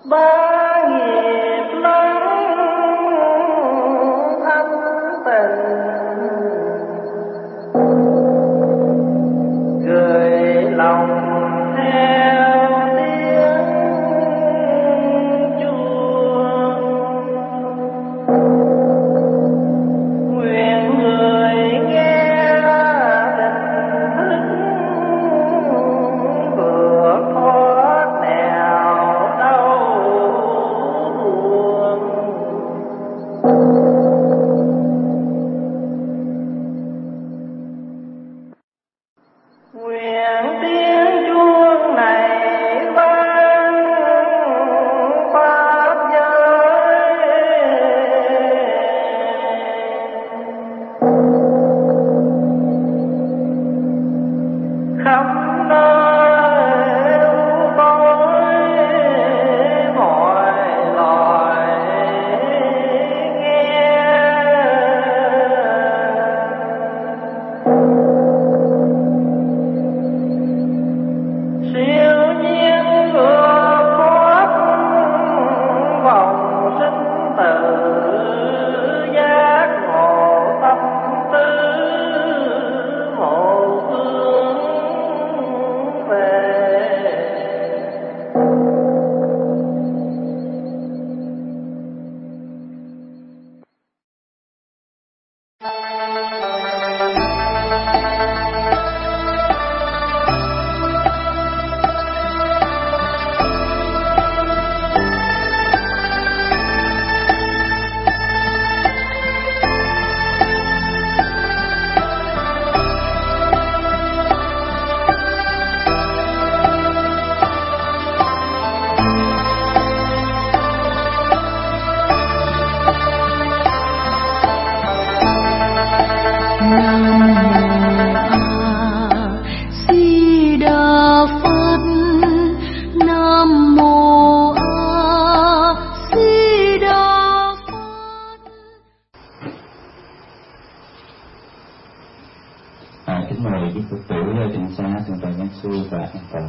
ba nghiệp lắm ân tình, gửi lòng theo tiếng chuông, nguyện người nghe tình thức vượt thoát nẻo đau buồn. Nguyện tiếng chuông này vang pháp giới, khắp nơi tối mọi loài nghe. Siêu nhiên vượt thoát vòng sinh tử, giác ngộ tâm tư một hướng về. Kính mời quý Phật tử Trịnh Xá, Thượng tọa Nhân Sư và An Tọa.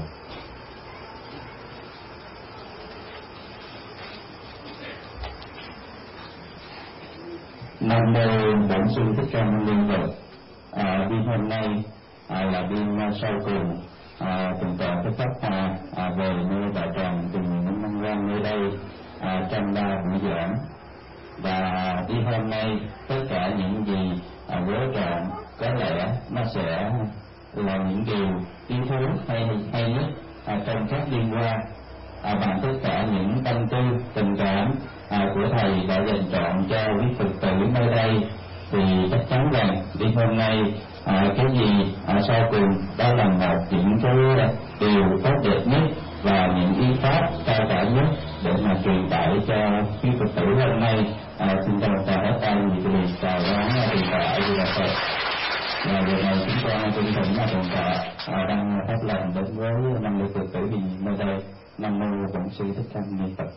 Nam mô Bổn Sư Thích Ca Mâu Ni Phật. Đêm hôm nay là đêm sau cùng Thượng tọa Thích Pháp Hòa về nơi Đại Tràng cùng những năng quan nơi đây trong 3 buổi giảng. Và đêm hôm nay tất cả những gì vớ trọn có lẽ nó sẽ là những điều tiến thú hay nhất trong các đêm qua, bằng tất cả những tâm tư tình cảm của thầy đã dành trọn cho quý Phật tử nơi đây, thì chắc chắn rằng đêm hôm nay cái gì sau cùng đó là một những cái điều tốt đẹp nhất và những ý pháp cao cả nhất để mà truyền tải cho quý Phật tử hôm nay. Xin chào tất cả các vị quý vị chào đón Thượng tọa A Di Đà Phật. Và giờ này chúng ta tinh thần là Thượng tọa đang phát lòng đến với 50 Phật tử nơi đây. Nam mô Bổn Sư Thích Ca Mâu Ni Phật.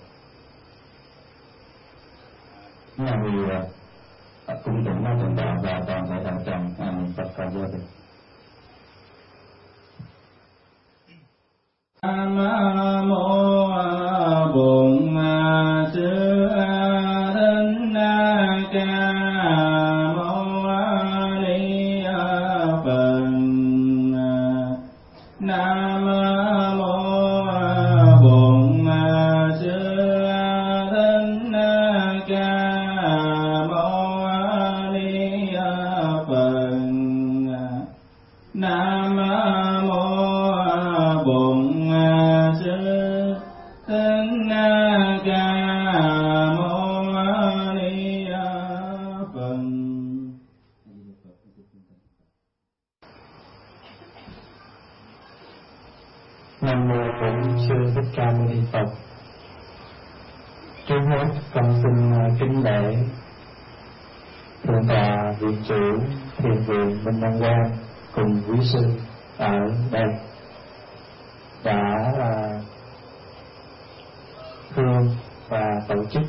Nhà người cung tụng Thượng tọa và toàn thể đạo tràng niệm Phật cầu gia đình. Nam mô Bổn Sư Thích Ca Mâu Ni Phật. Nam mô Bổn Sư Thích Ca Mâu Ni Phật. Nam mô Bổn Sư Thích Ca Mâu Ni Phật. Nam mô Bổn Sư Thích Ca Mâu Ni Phật. Trước hết con xin kính lễ Thượng tọa Viện chủ Thiền viện Minh Đăng Quang cùng quý sư ở đây đã hương và tổ chức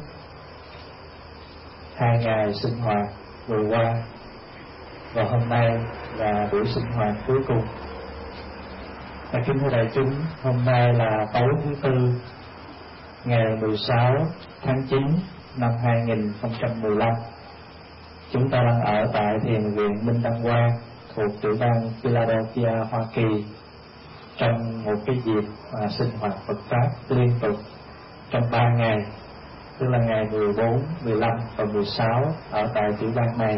2 ngày sinh hoạt vừa qua, và hôm nay là buổi sinh hoạt cuối cùng. Kính thưa đại chúng, hôm nay là tối thứ tư ngày 16 tháng 9 năm 2015. Chúng ta đang ở tại Thiền viện Minh Đăng Quang thuộc tiểu bang Philadelphia, Hoa Kỳ, trong một cái dịp sinh hoạt Phật Pháp liên tục trong 3 ngày, tức là ngày 14, 15 và 16 ở tại tiểu bang này.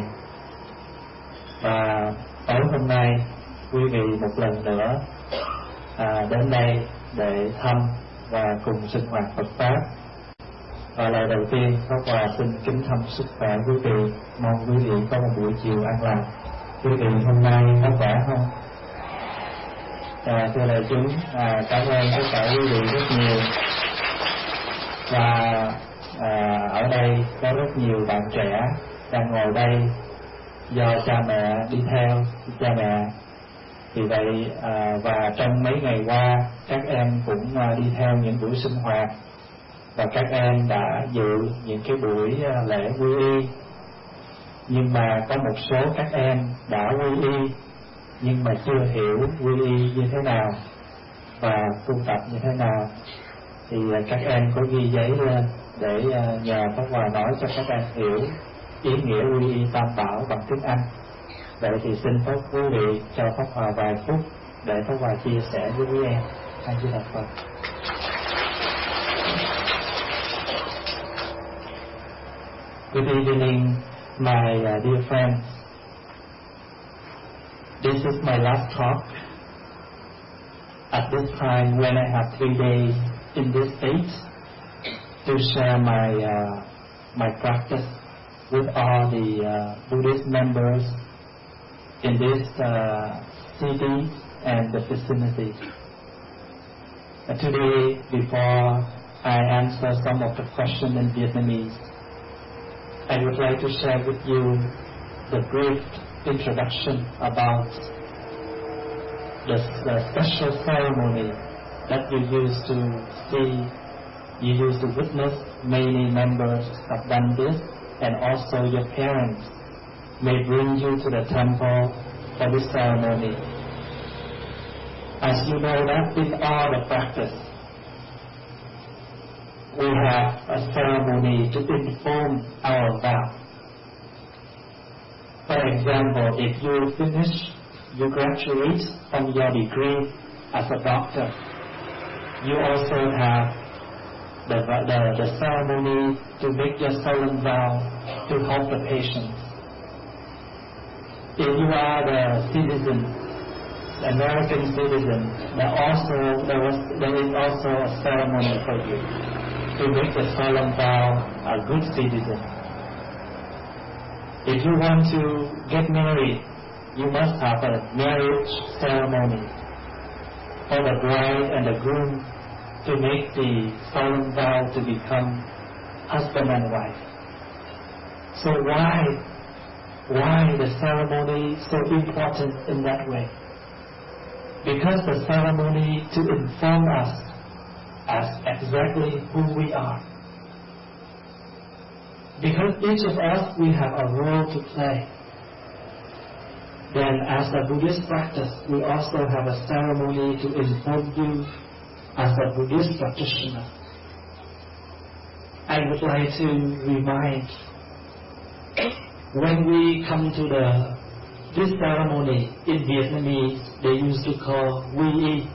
Và tối hôm nay quý vị một lần nữa đến đây để thăm và cùng sinh hoạt Phật Pháp. Và lời đầu tiên Pháp Hòa xin kính thăm sức khỏe quý vị, mong quý vị có một buổi chiều an lành. Quý vị hôm nay có khỏe không? Thưa đại chúng, cảm ơn tất cả quý vị rất nhiều. Và ở đây có rất nhiều bạn trẻ đang ngồi đây do cha mẹ đi theo cha mẹ. Vì vậy và trong mấy ngày qua các em cũng đi theo những buổi sinh hoạt, và các em đã dự những cái buổi lễ quy y. Nhưng mà có một số các em đã quy y nhưng mà chưa hiểu quy y như thế nào và tu tập như thế nào, thì các em có ghi giấy lên để nhờ Pháp Hòa nói cho các em hiểu ý nghĩa quy y Tam Bảo bằng tiếng Anh. Vậy thì xin phép quý vị cho Pháp Hòa vài phút để Pháp Hòa chia sẻ với quý em. Anh Di Đà Phật. Good evening, my dear friends. This is my last talk at this time when I have 3 days in this state to share my practice with all the Buddhist members in this city and the vicinity. Today, before I answer some of the questions in Vietnamese, I would like to share with you the brief introduction about the special ceremony that you used to see, you used to witness. Many members have done this, and also your parents may bring you to the temple for this ceremony. As you know that in all the practice, we have a ceremony to inform our vow. For example, if you graduate from your degree as a doctor, you also have the ceremony to make your solemn vow to help the patients. If you are the citizen, the American citizen, there is also a ceremony for you to make the solemn vow a good citizen. If you want to get married, you must have a marriage ceremony for the bride and the groom to make the solemn vow to become husband and wife. So why the ceremony so important in that way? Because the ceremony to inform us as exactly who we are. Because each of us, we have a role to play. Then as a Buddhist practice, we also have a ceremony to inform you as a Buddhist practitioner. I would like to remind, when we come to this ceremony in Vietnamese, they used to call quy y.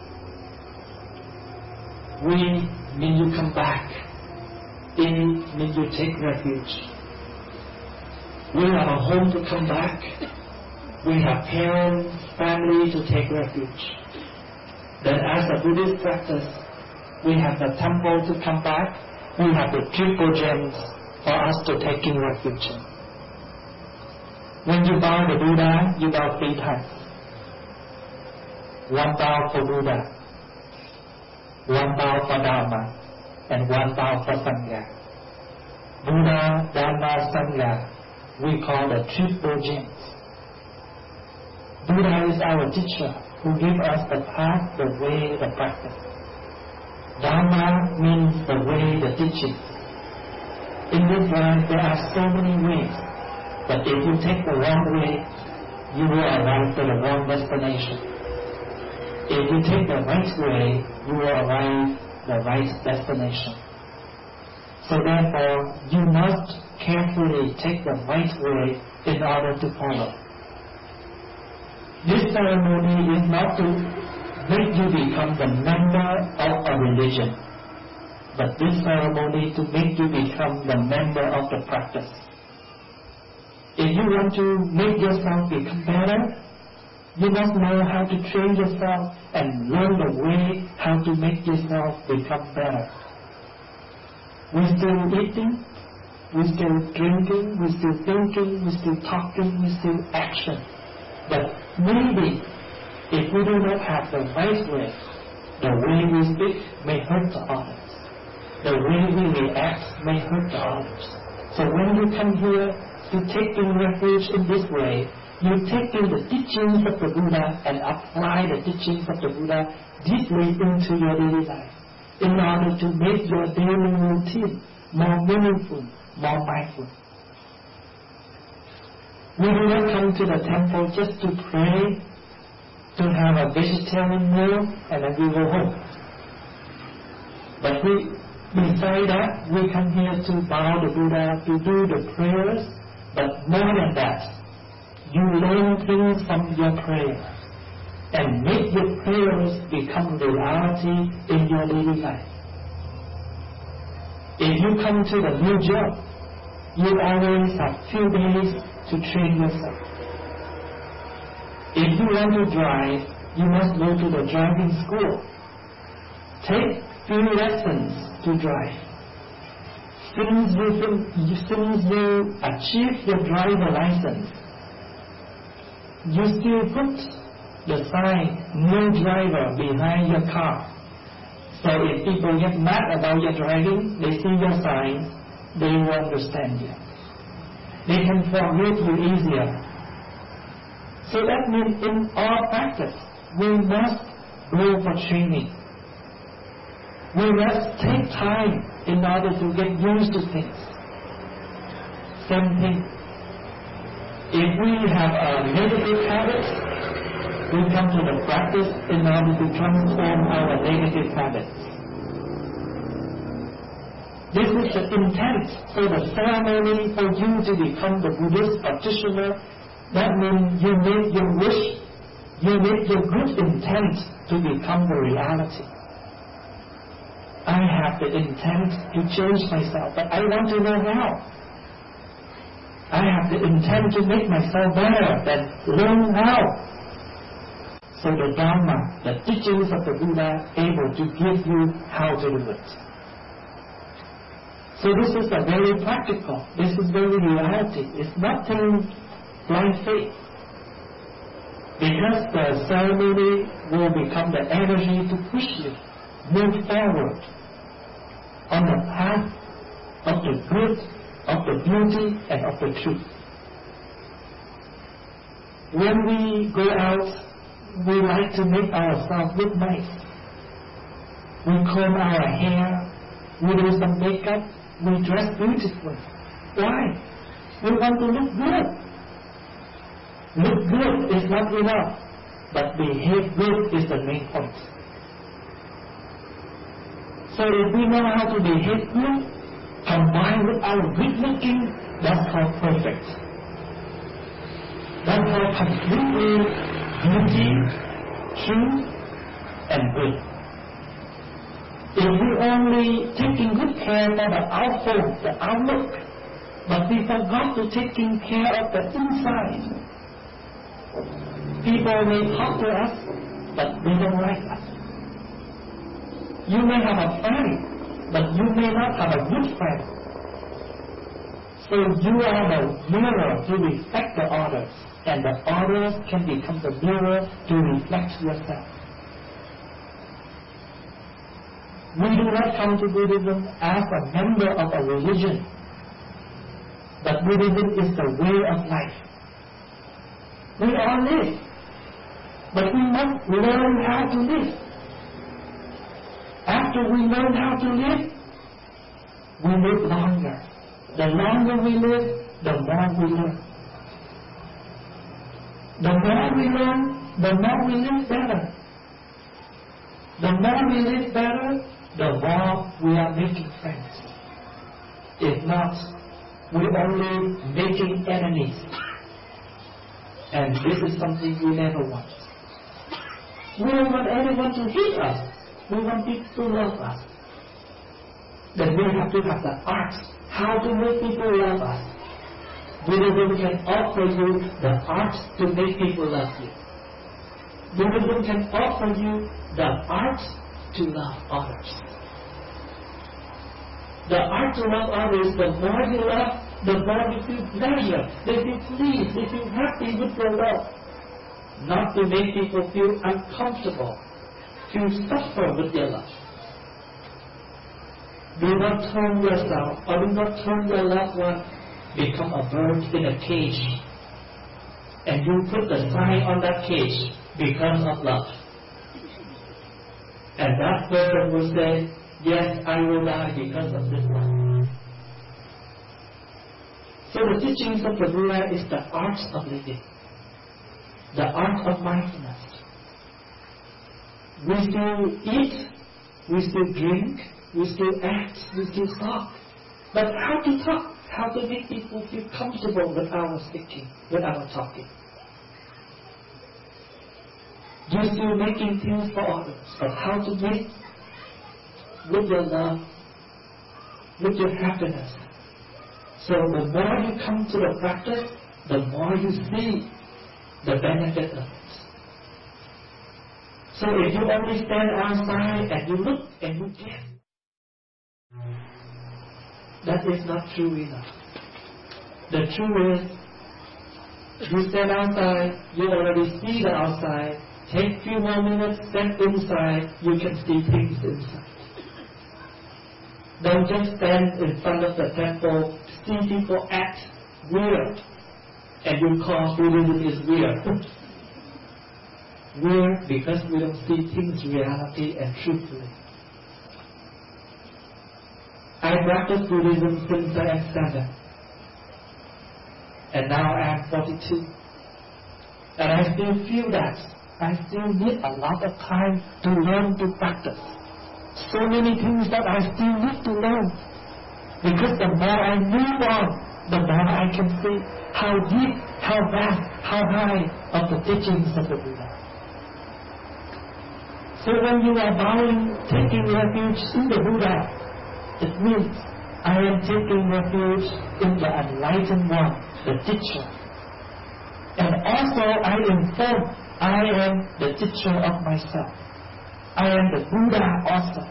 We mean you come back. In means you take refuge. We have a home to come back. We have parents, family to take refuge. Then as a Buddhist practice, we have the temple to come back. We have the triple gems for us to take in refuge in. When you bow the Buddha, you bow 3 times. 1 bow for Buddha, 1 bow for Dharma, and 1 bow for Sangha. Buddha, Dharma, Sangha, we call the triple gems. Buddha is our teacher who gives us the path, the way, the practice. Dharma means the way, the teaching. In this life there are so many ways, but if you take the wrong way, you will arrive to the wrong destination. If you take the right way, you will arrive the right destination. So therefore, you must carefully take the right way in order to follow. This ceremony is not to make you become the member of a religion, but this ceremony to make you become the member of the practice. If you want to make yourself become better, you must know how to train yourself and learn the way how to make yourself become better. We're still eating, we're still drinking, we're still thinking, we're still talking, we're still action. But maybe if we do not have the right way, the way we speak may hurt the others. The way we react may hurt the others. So when you come here to take in refuge in this way, you take in the teachings of the Buddha and apply the teachings of the Buddha deeply into your daily life in order to make your daily routine more meaningful, more mindful. We do not come to the temple just to pray, to have a vegetarian meal, and then we go home. But beside that, we come here to bow the Buddha, to do the prayers, but more than that, you learn things from your prayer and make your prayers become reality in your daily life. If you come to the new job, you always have few days to train yourself. If you want to drive, you must go to the driving school. Take few lessons to drive. Since you achieve your driver license, you still put the sign "No driver" behind your car. So if people get mad about your driving, they see your signs, they will understand you. They can forgive you easier. So that means in our practice, we must go for training. We must take time in order to get used to things. Same thing. If we have a negative habit, we come to the practice in order to transform our negative habits. This is the intent. So the ceremony for you to become the Buddhist practitioner, that means you make your wish, you make your good intent to become the reality. I have the intent to change myself, but I want to know how. I have the intent to make myself better, then learn how. So the Dharma, the teachings of the Buddha, able to give you how to do it. So this is a very practical, this is very reality. It's nothing blind faith. Because the ceremony will become the energy to push you, move forward on the path of the good, of the beauty, and of the truth. When we go out, we like to make ourselves look nice. We comb our hair, we do some makeup, we dress beautifully. Why? We want to look good. Look good is not enough, but behave good is the main point. So if we know how to behave good, combined with our good looking, that's called perfect. That's called completely beauty, truth, and good. If we only taking good care for the outward, the outlook, but we forgot to taking care of the inside, people may talk to us, but they don't like us. You may have a friend, but you may not have a good friend. So you are the mirror to reflect the others, and the others can become the mirror to reflect yourself. We do not come to Buddhism as a member of a religion, but Buddhism is the way of life. We all live, but we must learn how to live. After we learn how to live, we live longer. The longer we live, the more we learn. The more we learn, the more we live better. The more we live better, the more we are making friends. If not, we're only making enemies. And this is something we never want. We don't want anyone to hate us. We want people to love us. Then we have to have the art how to make people love us. Buddhism can offer you the art to make people love you. Buddhism can offer you the art to love others. The art to love others, the more you love, the more you feel pleasure, they feel pleased, they feel happy with your love. Not to make people feel uncomfortable, feel suffer with your love. Do not turn yourself or do not turn your loved one become a bird in a cage and you put the sign on that cage because of love. And that person will say, yes, I will die because of this love. So the teachings of the Buddha is the art of living, the art of mindfulness. We still eat, we still drink, we still act, we still talk. But how to talk? How to make people feel comfortable with our speaking, with our talking? You're still making things for others, but how to make with your love, with your happiness. So the more you come to the practice, the more you see the benefit of it. So if you only stand outside and you look and you get, that is not true enough. The truth is, you stand outside, you already see the outside. Take few more minutes, step inside, you can see things inside. Don't just stand in front of the temple, see people act weird, and you call Buddhism is weird. Weird because we don't see things reality and truthfully. I practice Buddhism since I am 7, and now I am 42. And I still feel that I still need a lot of time to learn to practice. So many things that I still need to learn. Because the more I move on, the more I can see how deep, how vast, how high of the teachings of the Buddha. So when you are bowing, taking refuge in the Buddha, it means I am taking refuge in the enlightened one, the teacher. And also I inform I am the teacher of myself. I am the Buddha also.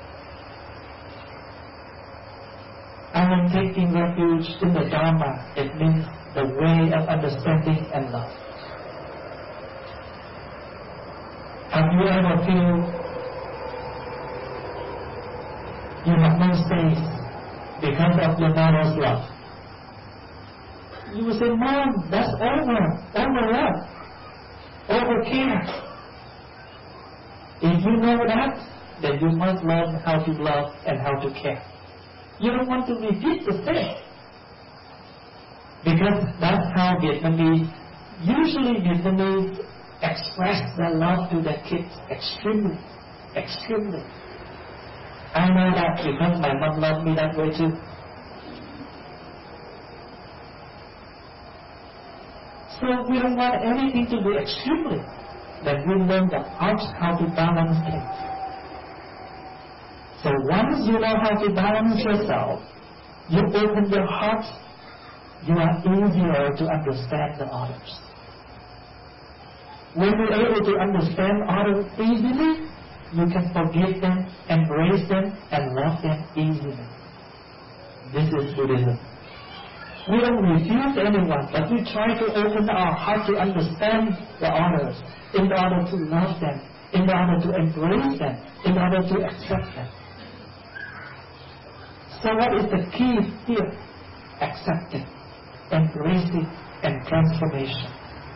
I am taking refuge in the Dharma. It means the way of understanding and love. Have you ever feel you have no space because of your mother's love? You will say, Mom, that's over love. Over care. If you know that, then you must learn how to love and how to care. You don't want to repeat the same. Because that's how usually Vietnamese express their love to their kids extremely. I know that because my mom loved me that way too. So we don't want anything to be extremely. Then we learn the art how to balance things. So once you know how to balance yourself, you open your heart, you are easier to understand the others. When you're able to understand others easily, you can forgive them, embrace them, and love them easily. This is Buddhism. We don't refuse anyone, but we try to open our heart to understand the others, in order to love them, in order to embrace them, in order to accept them. So what is the key here? Accepting, embracing, and transformation.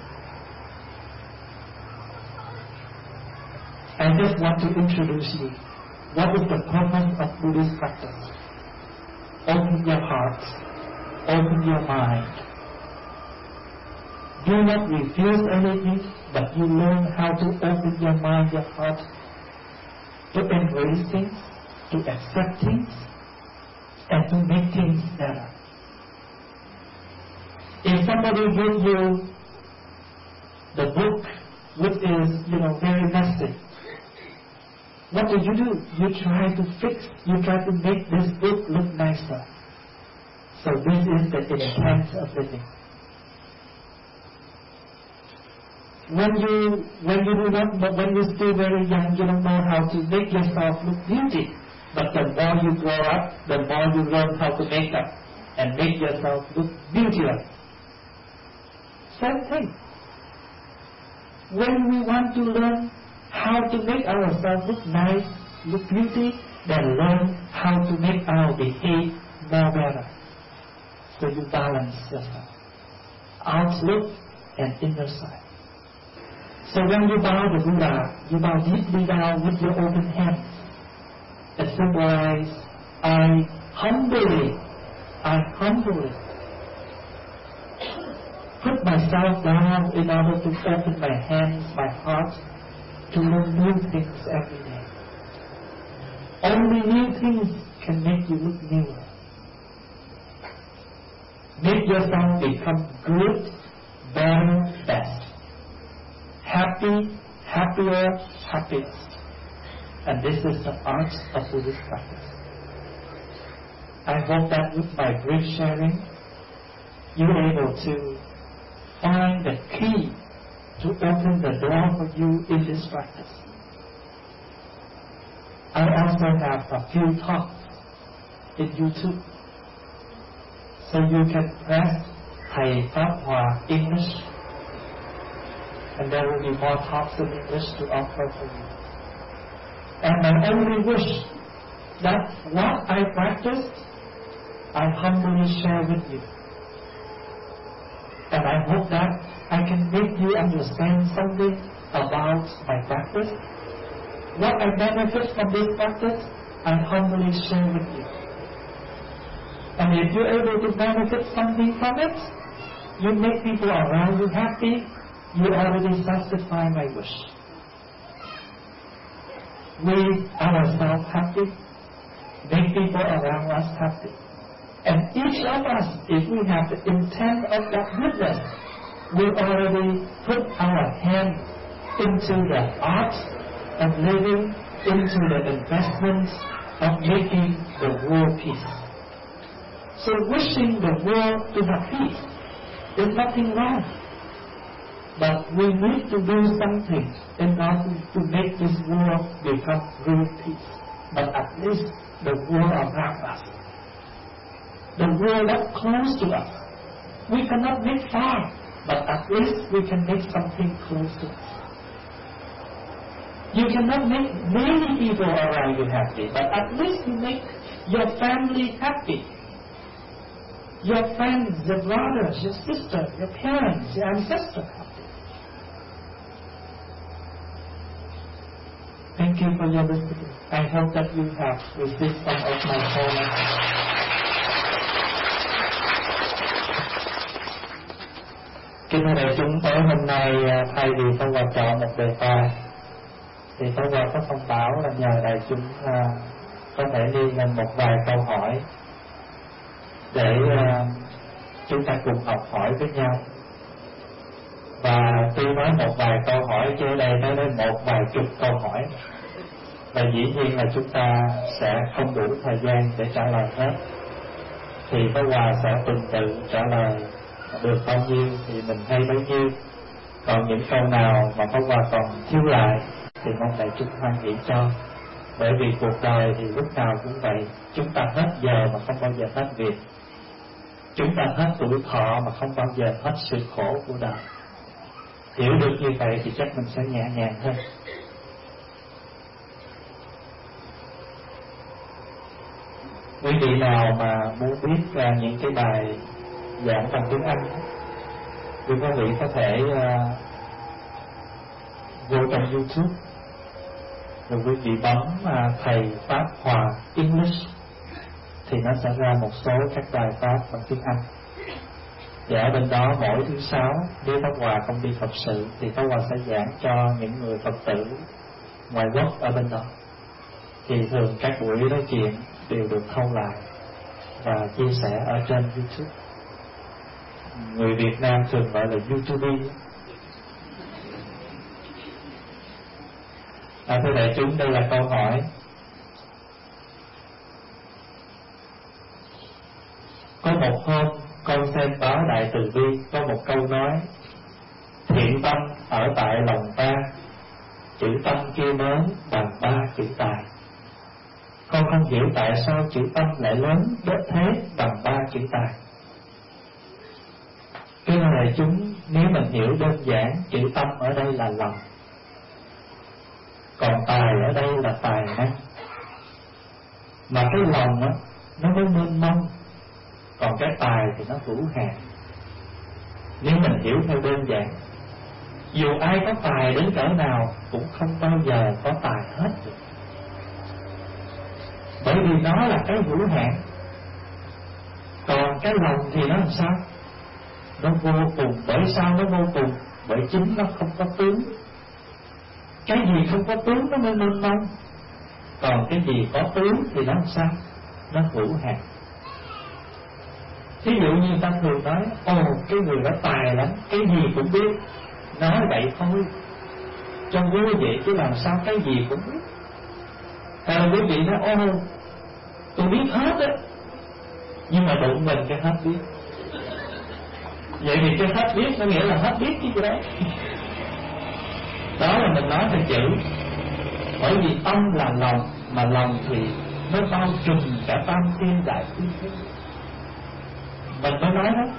I just want to introduce you. What is the purpose of Buddhist practice? Open your heart. Open your mind. Do not refuse anything, but you learn how to open your mind, your heart, to embrace things, to accept things, and to make things better. If somebody gives you the book which is, very messy, what do? You try to fix, you try to make this book look nicer. So this is the intent of living. When you're still very young, you don't know how to make yourself look beauty. But the more you grow up, the more you learn how to make up and make yourself look beautiful. Same thing. When we want to learn how to make ourselves look nice, look beauty, then learn how to make our behavior more better. So you balance yourself, outlook and inner side. So when you bow the Buddha, you bow deeply down with your open hands. It symbolizes, I humbly put myself down in order to open my hands, my heart, to learn new things every day. Only new things can make you look newer. Make yourself become good, better, best. Happy, happier, happiest. And this is the art of Buddhist practice. I hope that with my brief sharing, you're able to find the key to open the door for you in this practice. I also have a few talks in YouTube, so you can press Thầy Pháp Hòa English, and there will be more talks in English to offer for you. And I only wish that what I practiced, I humbly share with you. And I hope that I can make you understand something about my practice. What I benefit from this practice, I humbly share with you. And if you're able to benefit something from it, you make people around you happy, you already satisfy my wish. We ourselves happy, make people around us happy. And each of us, if we have the intent of that goodness, we already put our hand into the art of living, into the investments of making the world peace. So wishing the world to have peace, there's nothing wrong. But we need to do something in order to make this world become real peace. But at least the world around us, the world that's close to us, we cannot make far, but at least we can make something close to us. You cannot make many people around you happy, but at least you make your family happy. Your friends, your brothers, your sister, your parents, your ancestors happy. Thank you for your listening. I hope that you have received some of my comments. Kính thưa đại chúng, tối hôm nay thay vì Pháp Hòa chọn một đề tài, thì Pháp Hòa có thông báo là nhờ đại chúng có thể đi lên một vài câu hỏi để chúng ta cùng học hỏi với nhau. Và tuy nói một vài câu hỏi, chứ ở đây nói đến một vài chục câu hỏi, và dĩ nhiên là chúng ta sẽ không đủ thời gian để trả lời hết. Thì Pháp Hòa sẽ tuần tự trả lời, được bao nhiêu thì mình hay bấy nhiêu. Còn những câu nào mà Pháp Hòa còn thiếu lại thì mong đại chúng hoan hỷ cho. Bởi vì cuộc đời thì lúc nào cũng vậy, chúng ta hết giờ mà không bao giờ hết việc. Chúng ta hết tuổi thọ mà không bao giờ hết sự khổ của đời. Hiểu được như vậy thì chắc mình sẽ nhẹ nhàng hơn. Quý vị nào mà muốn biết những cái bài giảng bằng tiếng Anh, thì quý vị có thể vô trong YouTube, rồi quý vị bấm Thầy Pháp Hòa English, thì nó sẽ ra một số các bài pháp bằng tiếng Anh. Và ở bên đó mỗi thứ Sáu, nếu Pháp Hòa không đi Phật sự, thì Pháp Hòa sẽ giảng cho những người Phật tử ngoài quốc ở bên đó. Thì thường các buổi nói chuyện đều được thâu lại. và chia sẻ ở trên YouTube. Người Việt Nam thường gọi là YouTube. Thưa đại chúng, đây là câu hỏi. Có một hôm con xem báo Đại Từ Bi có một câu nói: thiện tâm ở tại lòng ta, chữ tâm kia lớn bằng 3 chữ tài. Con không hiểu tại sao chữ tâm lại lớn đến thế bằng 3 chữ tài. Cái này chúng, nếu mình hiểu đơn giản, chữ tâm ở đây là lòng, còn tài ở đây là tài năng. Mà cái lòng á, nó mới mênh mông, còn cái tài thì nó hữu hạn. Nếu mình hiểu theo đơn giản, dù ai có tài đến cỡ nào cũng không bao giờ có tài hết được. Bởi vì nó là cái hữu hạn. Còn cái lòng thì nó làm sao? Nó vô cùng. Bởi sao nó vô cùng? Bởi chính nó không có tướng. Cái gì không có tướng nó mới mênh mông. Còn cái gì có tướng thì nó làm sao? Nó hữu hạn. Thí dụ như ta thường nói: cái người đó tài lắm, cái gì cũng biết. Nói vậy thôi, trong quý vị chứ làm sao cái gì cũng biết. Quý vị nói: tôi biết hết á, nhưng mà đụng mình cái hết biết. Vậy thì cái hết biết nó nghĩa là hết biết cái gì đó. Đó là mình nói theo chữ. Bởi vì tâm là lòng, mà lòng thì nó bao trùm cả tam thiên đại thiên thế. Mình mới nói đó.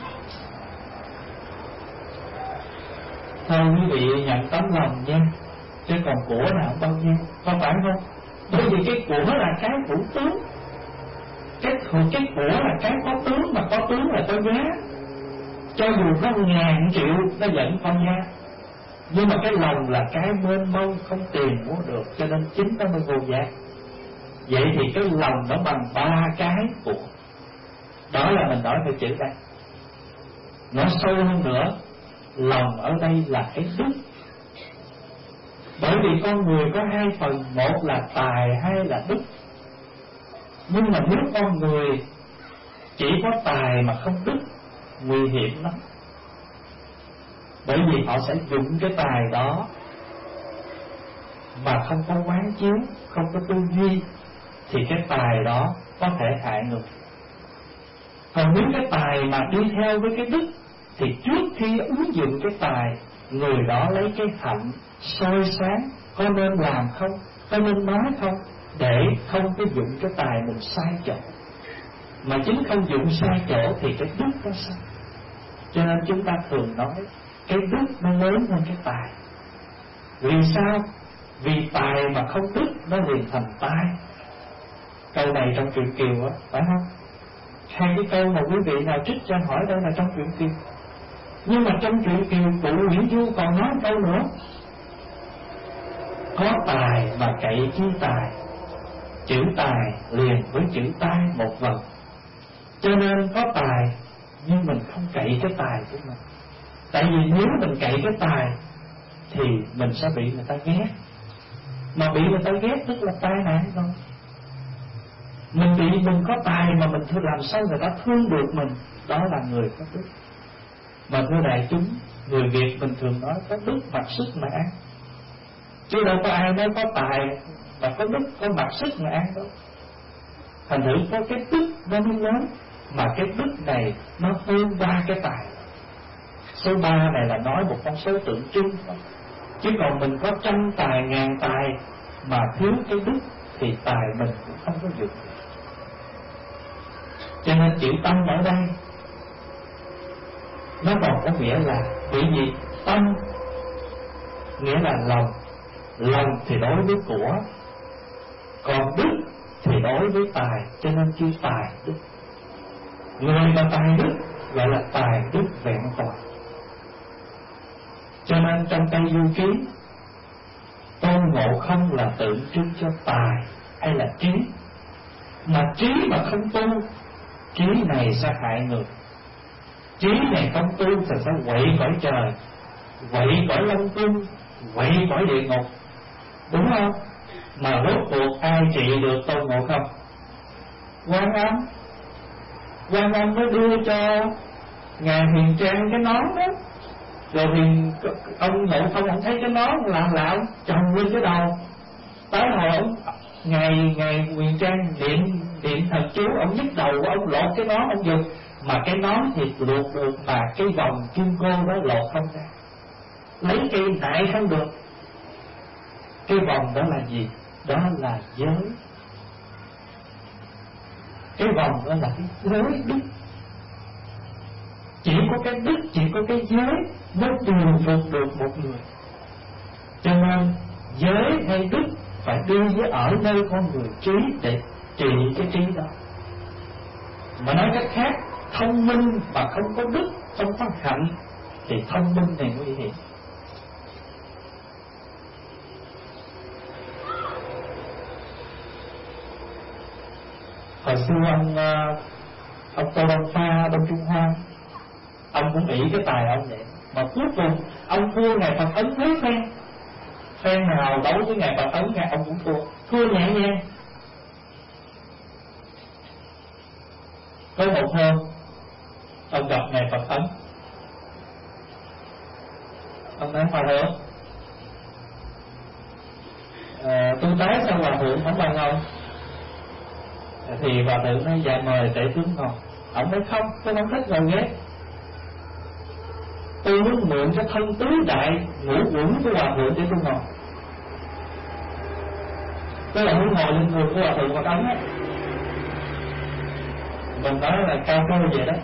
Thôi quý vị nhận tấm lòng nha, chứ còn của nào bao nhiêu, có phải không? Bởi vì cái của là cái hữu tướng. Cái của là cái có tướng, mà có tướng là có giá. Cho dù nó 1000 triệu nó vẫn có giá. Nhưng mà cái lòng là cái mênh mông không tiền mua được, cho nên chính nó mới vô giá. Vậy thì cái lòng nó bằng 3 cái của. Đó là mình nói về chữ đây. Nó sâu hơn nữa, lòng ở đây là cái đức. Bởi vì con người có 2 phần, một là tài, 2 là đức. Nhưng mà nếu con người chỉ có tài mà không đức, nguy hiểm lắm. Bởi vì họ sẽ dùng cái tài đó mà không có quán chiếu, không có tư duy, thì cái tài đó có thể hại người. Còn nếu cái tài mà đi theo với cái đức, thì trước khi ứng dụng cái tài, người đó lấy cái hạnh soi sáng, có nên làm không, có nên nói không, để không có dụng cái tài mình sai chỗ. Mà chính không dụng sai chỗ thì cái đức nó sai. Cho nên chúng ta thường nói cái đức nó lớn hơn cái tài. Vì sao? Vì tài mà không đức nó liền thành tai. Câu này trong truyện Kiều á, phải không? 2 cái câu mà quý vị nào trích cho hỏi đây là trong truyện Kiều. Nhưng mà trong truyện Kiều, cụ Nguyễn Du còn nói câu nữa: có tài mà cậy chi tài, chữ tài liền với chữ tai một vần. Cho nên có tài, nhưng mình không cậy cái tài của mình. Tại vì nếu mình cậy cái tài thì mình sẽ bị người ta ghét. Mà bị người ta ghét tức là tai nạn thôi. Mình có tài mà mình thưa làm sao người ta thương được mình, đó là người có đức. Mà thưa đại chúng, người Việt mình thường nói có đức mặc sức mà ăn, chứ đâu có ai nói có tài mà có đức có mặc sức mà ăn đâu. Thành thử có cái đức nó mới lớn, mà cái đức này nó hơn 3 cái tài. Số 3 này là nói một con số tượng trưng thôi. Chứ còn mình có 100 tài, 1000 tài mà thiếu cái đức thì tài mình cũng không có dụng. Cho nên chữ tâm ở đây nó còn có nghĩa là bởi vì tâm nghĩa là lòng. Lòng thì đối với của, còn đức thì đối với tài, cho nên chữ tài đức. Người mà tài đức gọi là tài đức vẹn toàn. Cho nên trong Tây Du Ký, Tôn Ngộ Không là tượng trưng cho tài hay là trí. Mà trí mà không tu, trí này sẽ hại người. Trí này không tu thì sẽ quậy cõi trời, quậy cõi long cung, quậy cõi địa ngục, đúng không? Mà rốt cuộc ai trị được Tôn Ngộ Không? Quan Âm. Quan Âm mới đưa cho ngài Huyền Trang cái nón đó. Rồi thì ông Ngộ Không ông thấy cái nón lạ ông chồng lên cái đầu. Tới hồi ông ngài Huyền Trang niệm thần chú, ông nhức đầu của ông lột cái nón ông dùng, mà cái nón thì luộc được, mà cái vòng kim cô đó lột không ra, lấy cây nại không được. Cái vòng đó là gì? Đó là giới. Cái vòng đó là cái giới đức. Chỉ có cái đức, chỉ có cái giới mới điều phục được một người. Cho nên giới hay đức phải đi với ở nơi con người trí để trị cái trí đó. Mà nói cách khác, thông minh mà không có đức, không có hạnh thì thông minh này nguy hiểm. Hồi xưa ông Tô Đông Pha bên Trung Hoa, ông cũng nghĩ cái tài ông vậy, mà cuối cùng ông thua ngài Phật Ấn mấy phen nào đấu với ngài Phật Ấn ngài ông cũng thua nhẹ nhàng. Có một hôm ông gặp ngài Phật Ấn, ông nói: Hòa thượng, tôi tới sao Hòa thượng không bằng ông? Thì Hòa thượng nói: dạ mời tể tướng ngồi. Ông nói: không, tôi không thích ngồi ghế, tôi muốn mượn cái thân tứ đại ngũ uẩn của Hòa thượng để tôi ngồi. Tức là muốn ngồi lên người của Hòa thượng Phật Ấn á. Mình nói là cao cao vậy đó.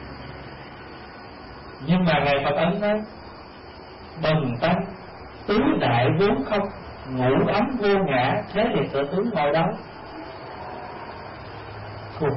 Nhưng mà ngài Phật Ấn nói: bần tăng tứ đại vốn không, ngũ ấm vô ngã, thế thì tể tướng ngồi đâu? Thôi,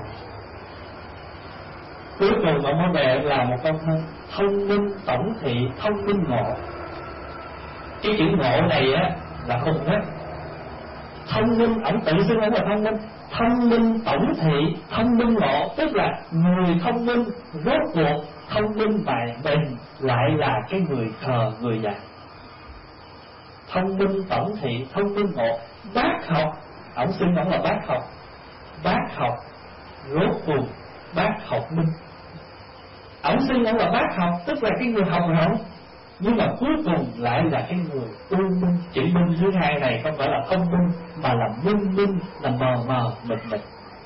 cuối cùng ông mới về làm một câu thơ: thông minh tổng thị, thông minh ngộ. Cái chữ ngộ này á là khùng hết. Thông minh, ông tự xưng ông là thông minh. Thông minh tổng thị, thông minh ngộ, tức là người thông minh rốt cuộc thông minh mà mình lại là cái người khờ, người già. Thông minh tổng thị, thông minh ngộ. Bác học, ông xưng ông là bác học. Bác học rốt cuộc bác học minh. Ông xưng ông là bác học, tức là cái người học rộng, nhưng mà cuối cùng lại là cái người u minh. Chữ minh thứ hai này không phải là thông minh, mà là minh minh, là mờ mờ mịt mịt,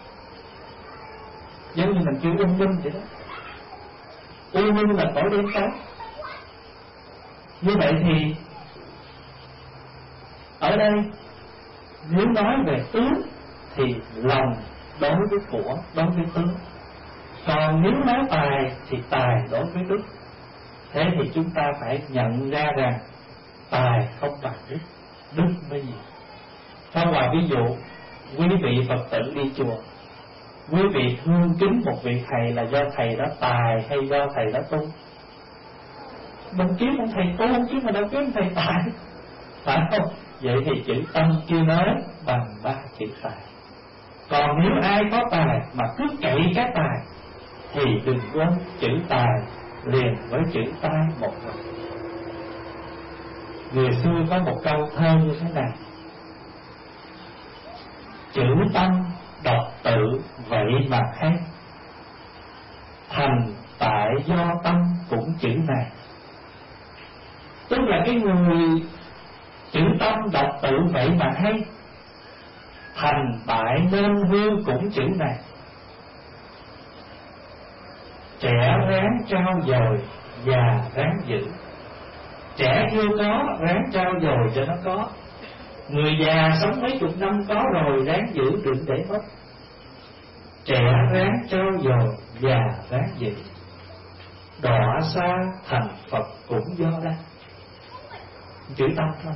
giống như mình kêu u minh vậy đó. U minh là tối đen tối. Như vậy thì ở đây nếu nói về tướng thì lòng đối với của, đối với tướng. Còn nếu nói tài thì tài đối với đức. Thế thì chúng ta phải nhận ra rằng tài không bằng đức, đức mới gì. Theo ngoài ví dụ, quý vị Phật tử đi chùa, quý vị thương kính một vị thầy là do thầy đó tài hay do thầy đó tu? Mình kiếm một thầy tu chứ mà đâu kiếm thầy tài, phải không? Vậy thì chữ tâm chưa nói bằng ba chữ tài. Còn nếu ai có tài mà cứ cậy cái tài thì đừng quên chữ tài liền với chữ tai một lần. Người xưa có một câu thơ như thế này: chữ tâm độc tự vậy mà hay, thành tại do tâm cũng chữ này. Tức là cái người chữ tâm độc tự vậy mà hay, thành bại nên hư cũng chữ này. Trẻ ráng trao dồi, già ráng giữ. Trẻ chưa có, ráng trao dồi cho nó có. Người già sống mấy chục năm có rồi, ráng giữ đừng để mất. Trẻ ráng trao dồi, già ráng giữ. Đọa xa thành Phật cũng do đây. Chữ tâm thôi.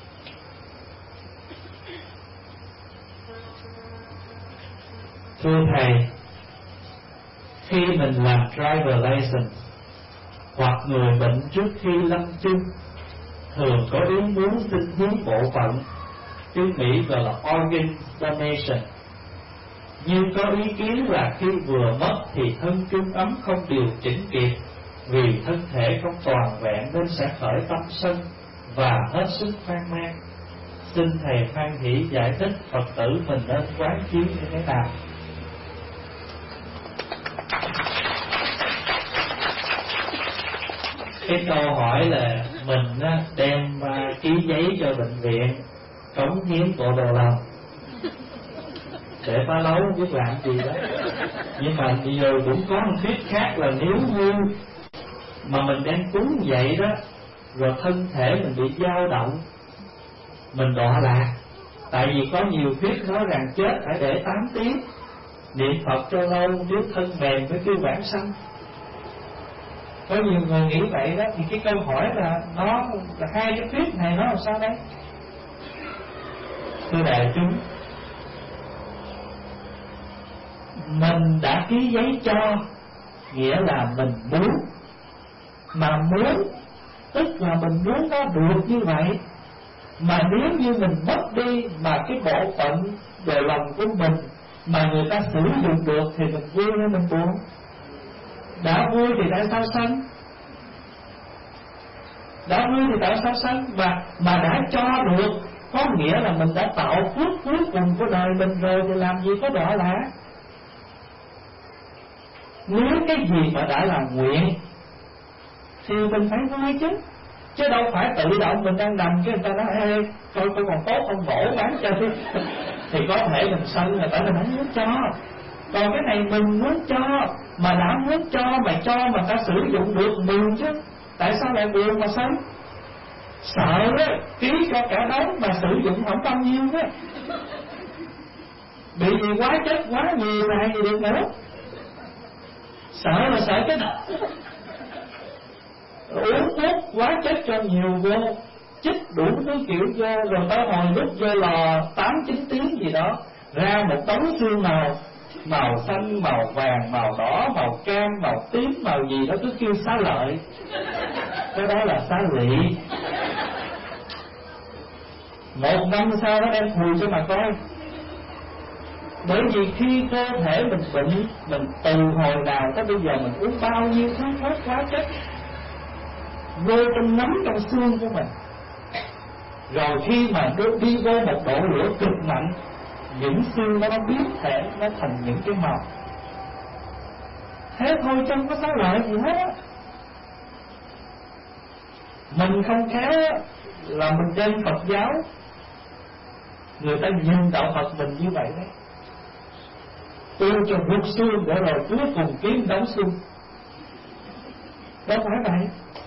Thưa Thầy, khi mình làm driver license hoặc người bệnh trước khi lâm chung thường có ý muốn xin hiến bộ phận, chứ Mỹ gọi là organ donation, nhưng có ý kiến là khi vừa mất thì thân trung ấm không điều chỉnh kịp, vì thân thể không toàn vẹn nên sẽ khởi tâm sân và hết sức hoang mang. Xin Thầy hoan hỷ giải thích Phật tử mình nên quán chiếu như thế nào. Cái câu hỏi là mình đem ký giấy cho bệnh viện cống hiến bộ đồ lòng để phá lấu không biết làm gì đó. Nhưng mà bây giờ cũng có một thuyết khác là nếu như mà mình đang cúng vậy đó, rồi thân thể mình bị dao động, mình đọa lạc. Tại vì có nhiều thuyết nói rằng chết phải để 8 tiếng, niệm Phật cho lâu, nếu thân mềm mới kêu vãng sanh. Có nhiều người nghĩ vậy đó. Thì cái câu hỏi là nó là hai cái thuyết này nó làm sao đấy? Thưa đại chúng, mình đã ký giấy cho, nghĩa là mình muốn. Mà muốn tức là mình muốn nó được như vậy. Mà nếu như mình mất đi mà cái bộ phận về lòng của mình mà người ta sử dụng được thì mình vui hay mình buồn? Đã vui thì tại sao sanh? Đã vui thì tại sao sanh? Mà đã cho được có nghĩa là mình đã tạo phước cuối cùng của đời mình rồi thì làm gì có đọa lạc. Nếu cái gì mà đã là nguyện thì mình phải vui chứ đâu phải tự động mình đang nằm cái người ta nói ê tôi còn tốt không bổ bán cho thì có thể mình sân là tại mình không muốn cho. Còn cái này mình muốn cho, mà đã muốn cho mà ta sử dụng được mừng chứ, tại sao lại buồn mà sân? Sợ đó, ký cho cả đống mà sử dụng không bao nhiêu đó, bị gì quá chất quá nhiều là gì được nữa. Sợ là sợ cái đó. Uống thuốc quá chất cho nhiều vô, chích đủ thứ kiểu vô, rồi tới hồi lúc vô lò 8-9 tiếng gì đó ra một đống xương màu xanh, màu vàng, màu đỏ, màu cam, màu tím, màu gì đó cứ kêu xá lợi. Cái đó là xá lị. 1 năm sau nó đem thùi cho mà coi. Bởi vì khi cơ thể mình bệnh, mình từ hồi nào tới bây giờ mình uống bao nhiêu thứ thuốc hóa chất vô trong nấm trong xương của mình, rồi khi mà đi vô một độ lửa cực mạnh, những xương đó nó biến thể, nó thành những cái màu. Thế thôi chẳng có xá lợi gì hết á. Mình không khéo là mình trên Phật giáo, người ta nhìn đạo Phật mình như vậy đấy, tu cho vượt xương để rồi cuối cùng kiếm đóng xương. Đâu phải vậy.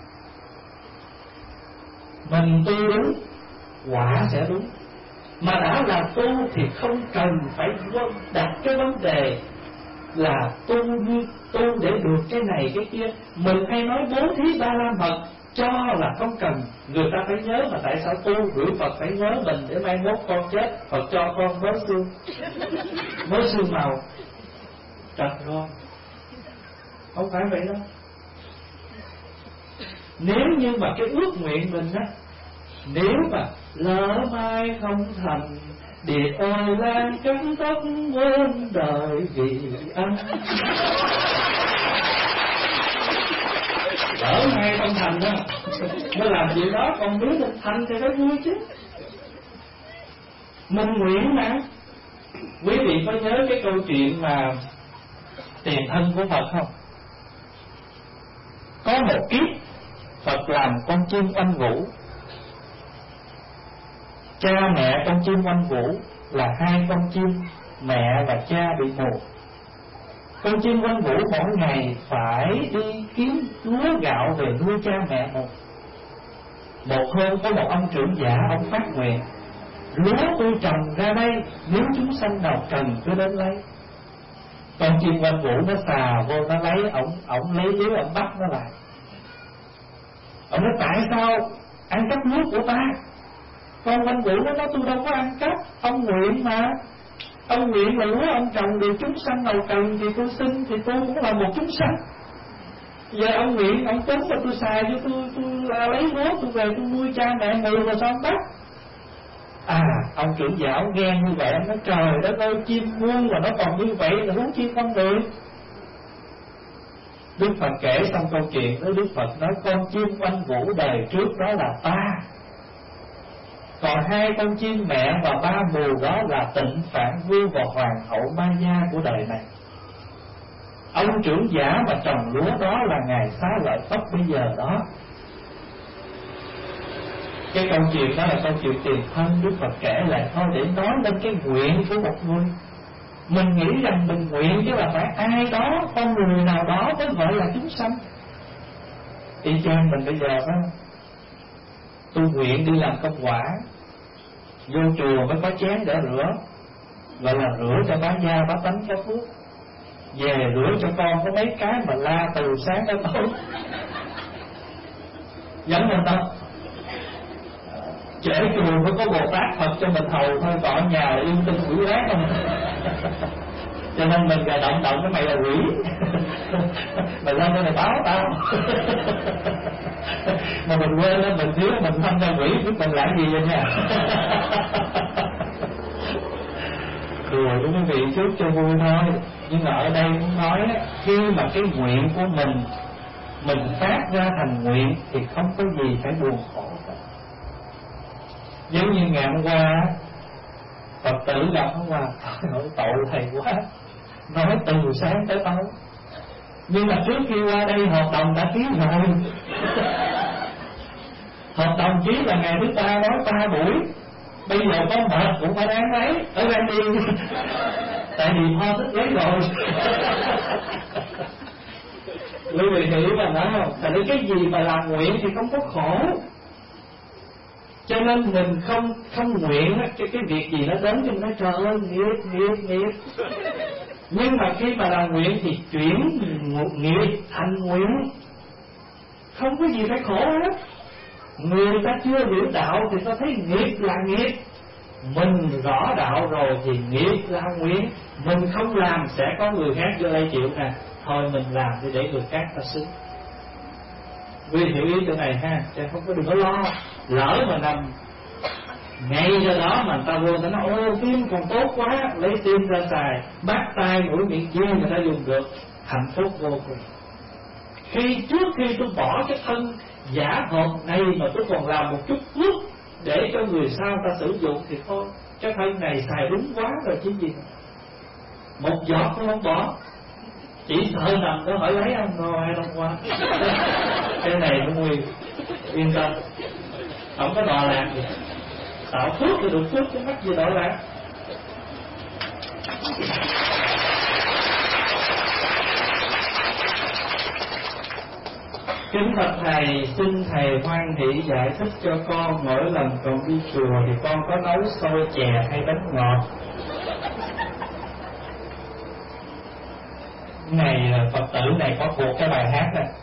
Mình tu đúng, quả sẽ đúng. Mà đã là tu thì không cần phải đặt cái vấn đề là tu như tu để được cái này cái kia. Mình hay nói bố thí ba la mật, cho là không cần. Người ta phải nhớ mà tại sao tu gửi Phật phải nhớ mình để mai mốt con chết Phật cho con mới xương màu. Trời ơi, không phải vậy đâu. Nếu như mà cái ước nguyện mình á, nếu mà lỡ mai không thành, địa ôi lan cắn tóc quên đời vì anh. Lỡ mai không thành đó mới làm chuyện đó, còn nếu mình thành thì phải vui chứ. Mình nguyện mà. Quý vị có nhớ cái câu chuyện mà tiền thân của Phật không? Có một kiếp Phật làm con chim oanh vũ. Cha mẹ con chim oanh vũ là 2 con chim, mẹ và cha bị mù. Con chim oanh vũ mỗi ngày phải đi kiếm lúa gạo về nuôi cha mẹ một. Một hôm có một ông trưởng giả, ông phát nguyện: lúa tôi trồng ra đây, nếu chúng sanh nào cần cứ đến lấy. Con chim oanh vũ nó xà vô nó lấy, ổng lấy lúa, ổng bắt nó lại. Ông nói tại sao ăn cắp lúa của ta? Con oanh vũ nó nói tôi đâu có ăn cắp, ông nguyện mà. Ông nguyện là lúa ông trồng được chúng sanh nào cần thì tôi xin, thì tôi cũng là một chúng sanh. Giờ ông nguyện, ông tính là tôi xài cho tôi lấy lúa tôi về tôi nuôi cha mẹ người mà sao ông bắt? Ông trưởng giả ông nghe như vậy, ông nói trời đất ơi, chim muôn mà nó còn như vậy là huống chi con người. Đức Phật kể xong câu chuyện đó, Đức Phật nói con chim oanh vũ đời trước đó là ta, còn 2 con chim mẹ và 3 mù đó là Tịnh Phạn Vương và Hoàng hậu Maya của đời này. Ông trưởng giả mà trồng lúa đó là Ngài Xá Lợi Phất bây giờ đó. Cái câu chuyện đó là câu chuyện tiền thân Đức Phật kể lại thôi để nói lên cái nguyện của một người. Mình nghĩ rằng mình nguyện chứ là phải ai đó, con người nào đó mới gọi là chúng sanh. Y chang mình bây giờ đó, tôi nguyện đi làm công quả, vô chùa mới có chén để rửa, gọi là rửa cho bá gia bá tánh có phước. Về rửa cho con có mấy cái mà la từ sáng đến tối. Giống mình đâu. Trễ chùa mới có Bồ Tát Phật cho mình hầu thôi, còn ở nhà là yên tinh quỷ quái không. Cho nên mình gà động cái mày là quỷ. Mày lên đây mày báo tao. Mà mình quên đó, mình thiếu mình thăm ra quỷ biết mình làm gì vậy nha. Đùa với quý vị trước cho vui thôi. Nhưng mà ở đây muốn nói khi mà cái nguyện của mình phát ra thành nguyện thì không có gì phải buồn khổ cả. Giống như ngày hôm qua Phật tử gặp hôm qua, nỗi tội thầy quá, nói từ sáng tới tối. Nhưng mà trước khi qua đây hợp đồng đã ký rồi. Hợp đồng ký là ngày thứ 3 nói 3 buổi. Bây giờ có mệt cũng phải đáng lấy, ở đang đi. Tại vì ho thích lấy rồi. Quý vị hiểu mà nói không? Tại vì cái gì mà làm nguyện thì không có khổ. Cho nên mình không nguyện cái việc gì nó đến thì nói trời ơi nghiệp. Nhưng mà khi mà làm nguyện thì chuyển nghiệp thành nguyện, không có gì phải khổ hết. Người ta chưa hiểu đạo thì ta thấy nghiệp là nghiệp. Mình rõ đạo rồi thì nghiệp là nguyện. Mình không làm sẽ có người khác vô đây chịu nè. Thôi mình làm để người khác ta xứng. Vì hiểu ý chỗ này ha, cho không có đừng có lo. Lỡ mà nằm ngay ra đó mà người ta vô ta nói ô tim còn tốt quá, lấy tim ra xài, bắt tay mũi miệng kia người ta dùng được, hạnh phúc vô cùng. Trước khi tôi bỏ cái thân giả hợp này mà tôi còn làm một chút phước để cho người sau ta sử dụng thì thôi, cái thân này xài đúng quá rồi chứ gì. Một giọt cũng không bỏ, chỉ sợ nằm nó hỏi lấy ông ngồi hay không qua. Cái này nó nguy, yên tâm, không có đọa lạc gì. Tạo phước thì được phước chứ mắc gì đọa lạc. Kính bạch thầy, xin thầy hoan hỷ giải thích cho con, mỗi lần con đi chùa thì con có nấu xôi chè hay bánh ngọt. Này Phật tử này có thuộc cái bài hát này.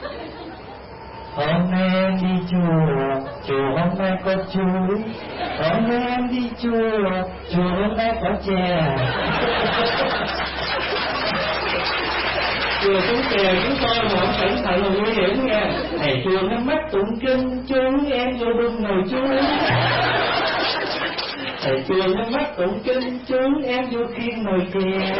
Hôm nay em đi chùa hôm nay có chuối. Hôm nay em đi chùa hôm nay có chè. Chùa xuống chè chúng tôi mà không cẩn thận là nguy hiểm nha. Thầy chùa nó mắt tụng kinh chú em vô đun nồi chuối. Thầy chùa nó mắt tụng kinh chú em vô khiên nồi chè.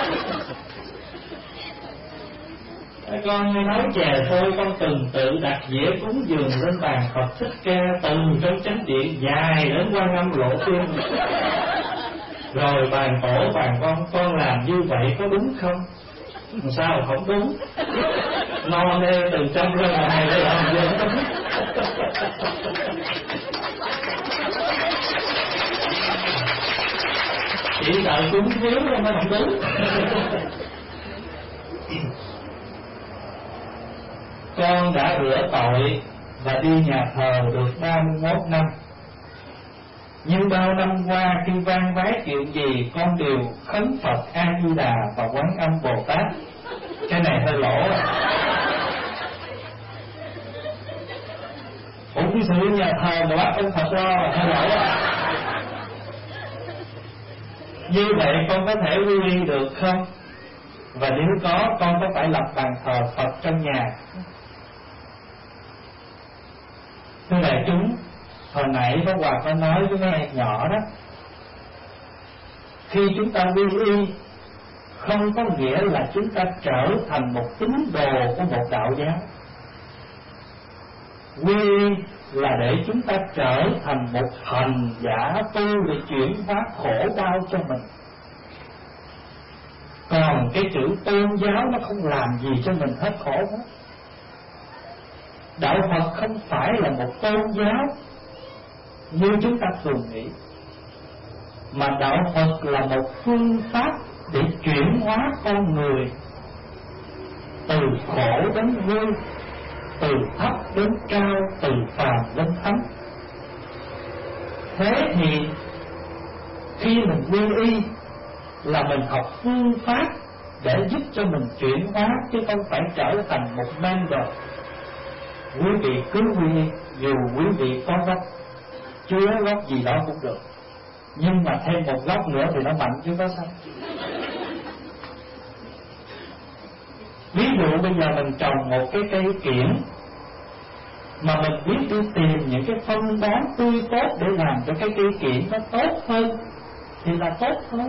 Con nghe nói chè thôi, con từng tự đặt dĩa cúng dường lên bàn Phật Thích Ca, từ trong chánh điện dài đến Quan Âm Lộ Tiên. Rồi bàn tổ bàn con làm như vậy có đúng không? Sao không đúng? No nê từ trong ra ngoài để làm gì không đúng. Chỉ sợ cúng thiếu nó không đúng. Con đã rửa tội và đi nhà thờ được 31 năm. Nhưng bao năm qua khi vang vái chuyện gì con đều khấn Phật A Di Đà và Quán Âm Bồ Tát. Cái này hơi lỗ. Ủa cái sự nhà thờ mà bắt ông Phật lo là hơi lỗ. Như vậy con có thể quy y được không? Và nếu có, con có phải lập bàn thờ Phật trong nhà? Thưa đại chúng, hồi nãy Pháp Hòa có nói với mấy em nhỏ đó, khi chúng ta quy y không có nghĩa là chúng ta trở thành một tín đồ của một đạo giáo. Quy y là để chúng ta trở thành một hành giả tu để chuyển hóa khổ đau cho mình. Còn cái chữ tôn giáo nó không làm gì cho mình hết khổ hết. Đạo Phật không phải là một tôn giáo như chúng ta thường nghĩ, mà đạo Phật là một phương pháp để chuyển hóa con người từ khổ đến vui, từ thấp đến cao, từ phàm đến thánh. Thế thì khi mình quy y là mình học phương pháp để giúp cho mình chuyển hóa, chứ không phải trở thành một member. Quý vị cứ quy y, dù quý vị có gốc chứa gốc gì đó cũng được, nhưng mà thêm một gốc nữa thì nó mạnh chứ có sao. Ví dụ bây giờ mình trồng một cái cây kiểng mà mình biết đi tìm những cái phân bón tươi tốt để làm cho cái cây kiểng nó tốt hơn thì là tốt thôi.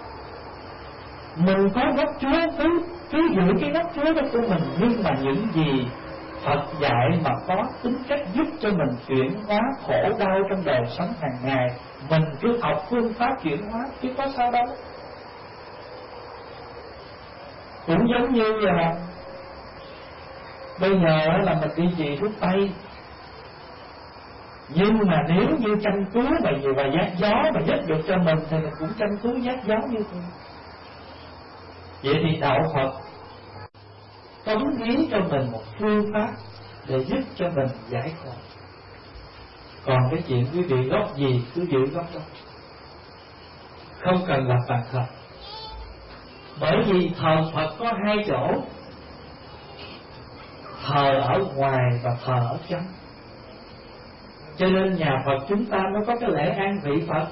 Mình có gốc chúa cứ giữ cái gốc chúa đó của mình, nhưng mà những gì Phật dạy mà có tính cách giúp cho mình chuyển hóa khổ đau trong đời sống hàng ngày, mình cứ học phương pháp chuyển hóa chứ có sao đâu. Cũng giống như là bây giờ là mình đi trị thuốc tây, nhưng mà nếu như chăm cứu và giác gió mà giúp được cho mình thì mình cũng chăm cứu giác gió như thế. Vậy thì đạo Phật cống hiến cho mình một phương pháp để giúp cho mình giải khổ. Còn cái chuyện quý vị gốc gì cứ giữ gốc đó, không cần lập bàn thờ. Bởi vì thờ Phật có hai chỗ, thờ ở ngoài và thờ ở trong. Cho nên nhà Phật chúng ta mới có cái lễ an vị Phật.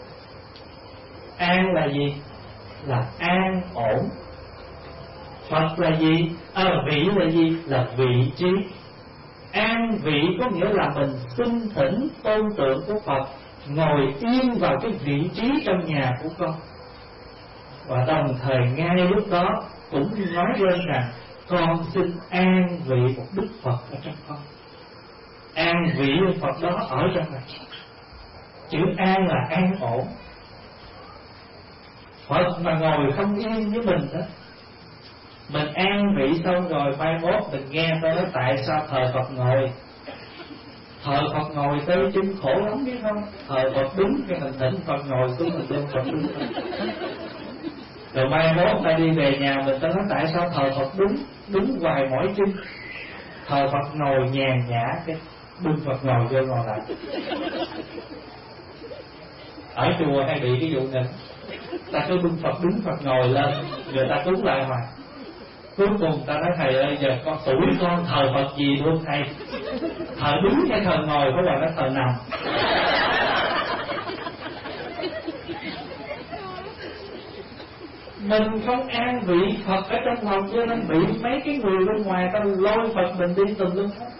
An là gì? Là an ổn. Phật là gì? Vị là gì? Là vị trí. An vị có nghĩa là mình xưng thỉnh tôn tượng của Phật ngồi yên vào cái vị trí trong nhà của con. Và đồng thời ngay lúc đó cũng nói lên rằng con xin an vị một Đức Phật ở trong con. An vị Phật đó ở trong này. Chữ an là an ổn. Phật mà ngồi không yên với mình đó, mình an vị xong rồi mai mốt mình nghe tới nói tại sao thờ Phật ngồi. Thờ Phật ngồi tới chân khổ lắm biết không. Thờ Phật đứng cái mình thỉnh Phật ngồi xuống mình đem Phật đứng. Rồi mai mốt ta đi về nhà mình ta nói tại sao thờ Phật đứng hoài mỏi chân. Thờ Phật ngồi nhàn nhã cái bưng Phật ngồi vô ngồi lại. Ở chùa hay bị cái vụ này, ta cứ bưng Phật đứng Phật ngồi lên, người ta cúng lại hoài. Cuối cùng ta nói thầy ơi, giờ con tuổi con thờ Phật gì luôn thầy? Thờ đứng hay thờ ngồi? Có là nó thờ nằm. Mình không an vị Phật ở trong lòng, cho nên bị mấy cái người bên ngoài ta lôi Phật mình đi tùm lum hết.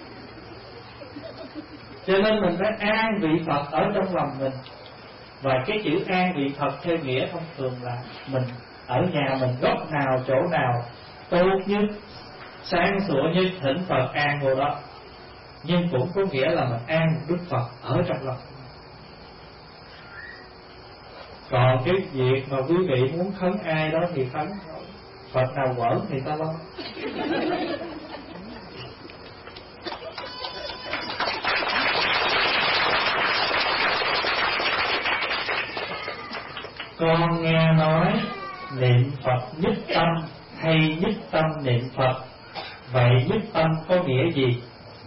Cho nên mình phải an vị Phật ở trong lòng mình. Và cái chữ an vị Phật theo nghĩa thông thường là mình ở nhà mình góc nào chỗ nào tốt nhất, sáng sủa nhất, thỉnh Phật an vô đó. Nhưng cũng có nghĩa là mình an Đức Phật ở trong lòng. Còn cái việc mà quý vị muốn khấn ai đó thì khấn, Phật nào quở thì ta lo. Con nghe nói niệm Phật nhất tâm hay nhất tâm niệm Phật, vậy nhất tâm có nghĩa gì?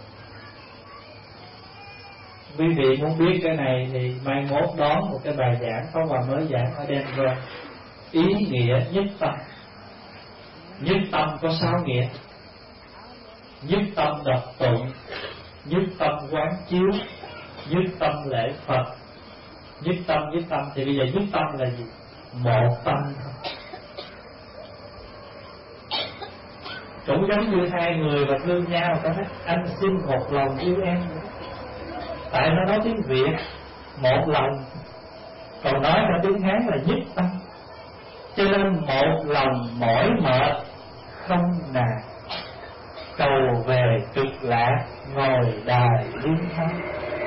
Quý vị muốn biết cái này thì mai mốt đón một cái bài giảng Pháp Hòa mới giảng ở Denver. Ý nghĩa nhất tâm. Nhất tâm có 6 nghĩa. Nhất tâm đọc tụng, nhất tâm quán chiếu, nhất tâm lễ Phật. Nhất tâm thì bây giờ nhất tâm là gì? Một tâm thôi. Cũng giống như hai người mà thương nhau, ta nói anh xin một lòng yêu em. Tại nó nói tiếng Việt một lòng, còn nói ra tiếng Hán là nhất tâm. Cho nên một lòng mỏi mệt không nà, cầu về cực lạc ngồi đài liên thắng.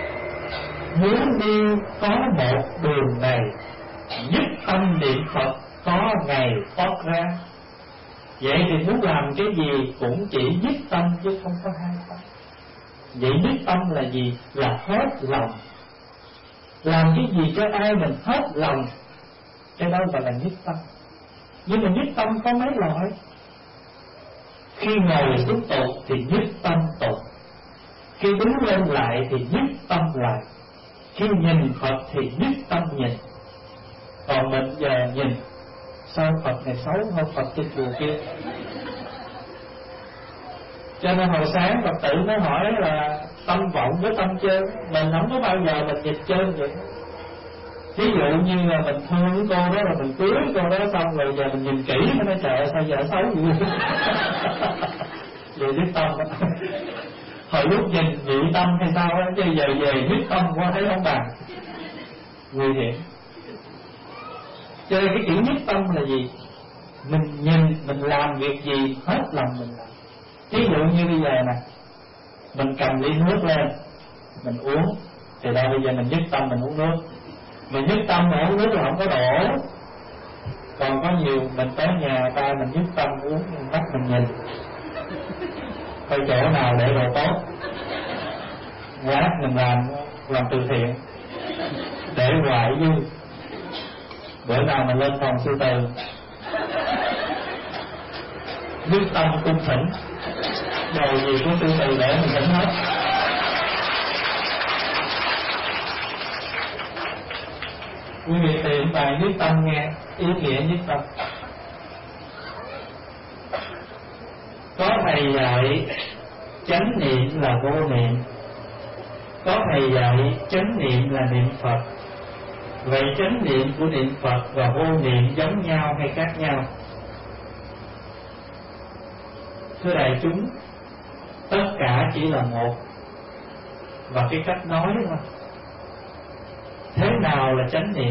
Muốn đi có một đường này, nhất tâm niệm Phật có ngày thoát ra. Vậy thì muốn làm cái gì cũng chỉ nhất tâm chứ không có hai tâm. Vậy nhất tâm là gì? Là hết lòng. Làm cái gì cho ai mình hết lòng, cái đó gọi là nhất tâm. Nhưng mà nhất tâm có mấy loại. Khi ngồi xuống tụng thì nhất tâm tụng, khi đứng lên lại thì nhất tâm lại, khi nhìn Phật thì nhất tâm nhìn. Còn mình giờ nhìn sao Phật này xấu hơn Phật trên chùa kia. Cho nên hồi sáng Phật tử mới hỏi là tâm vọng với tâm chơn. Mình không có bao giờ mình nhìn chơn vậy. Ví dụ như là mình thương cô đó, là mình cưới cô đó xong rồi giờ mình nhìn kỹ nó nói trời sao vợ xấu vậy. Vậy nhất tâm đó. Hồi lúc nhìn nhị tâm hay sao á, chứ giờ về nhất tâm qua thấy không bằng. Nguy hiểm. Cho nên cái chữ nhất tâm là gì? Mình nhìn, mình làm việc gì hết lòng mình làm. Ví dụ như bây giờ nè, mình cầm ly nước lên, mình uống, thì đâu bây giờ mình nhất tâm mình uống nước. Mình nhất tâm mà uống nước là không có đổ. Còn có nhiều mình tới nhà ta mình nhất tâm uống, mắt mình nhìn coi chỗ nào để đồ tốt, quát mình làm từ thiện để hoài dư. Bữa nào mình lên phòng sư từ, nhất tâm cung thỉnh, đồ gì của sư từ để mình thỉnh hết. Quý vị tìm bài nhất tâm nghe ý nghĩa nhất tâm. Có thầy dạy chánh niệm là vô niệm, có thầy dạy chánh niệm là niệm Phật. Vậy chánh niệm của niệm Phật và vô niệm giống nhau hay khác nhau? Thưa đại chúng, tất cả chỉ là một, và cái cách nói mà. Thế nào là chánh niệm?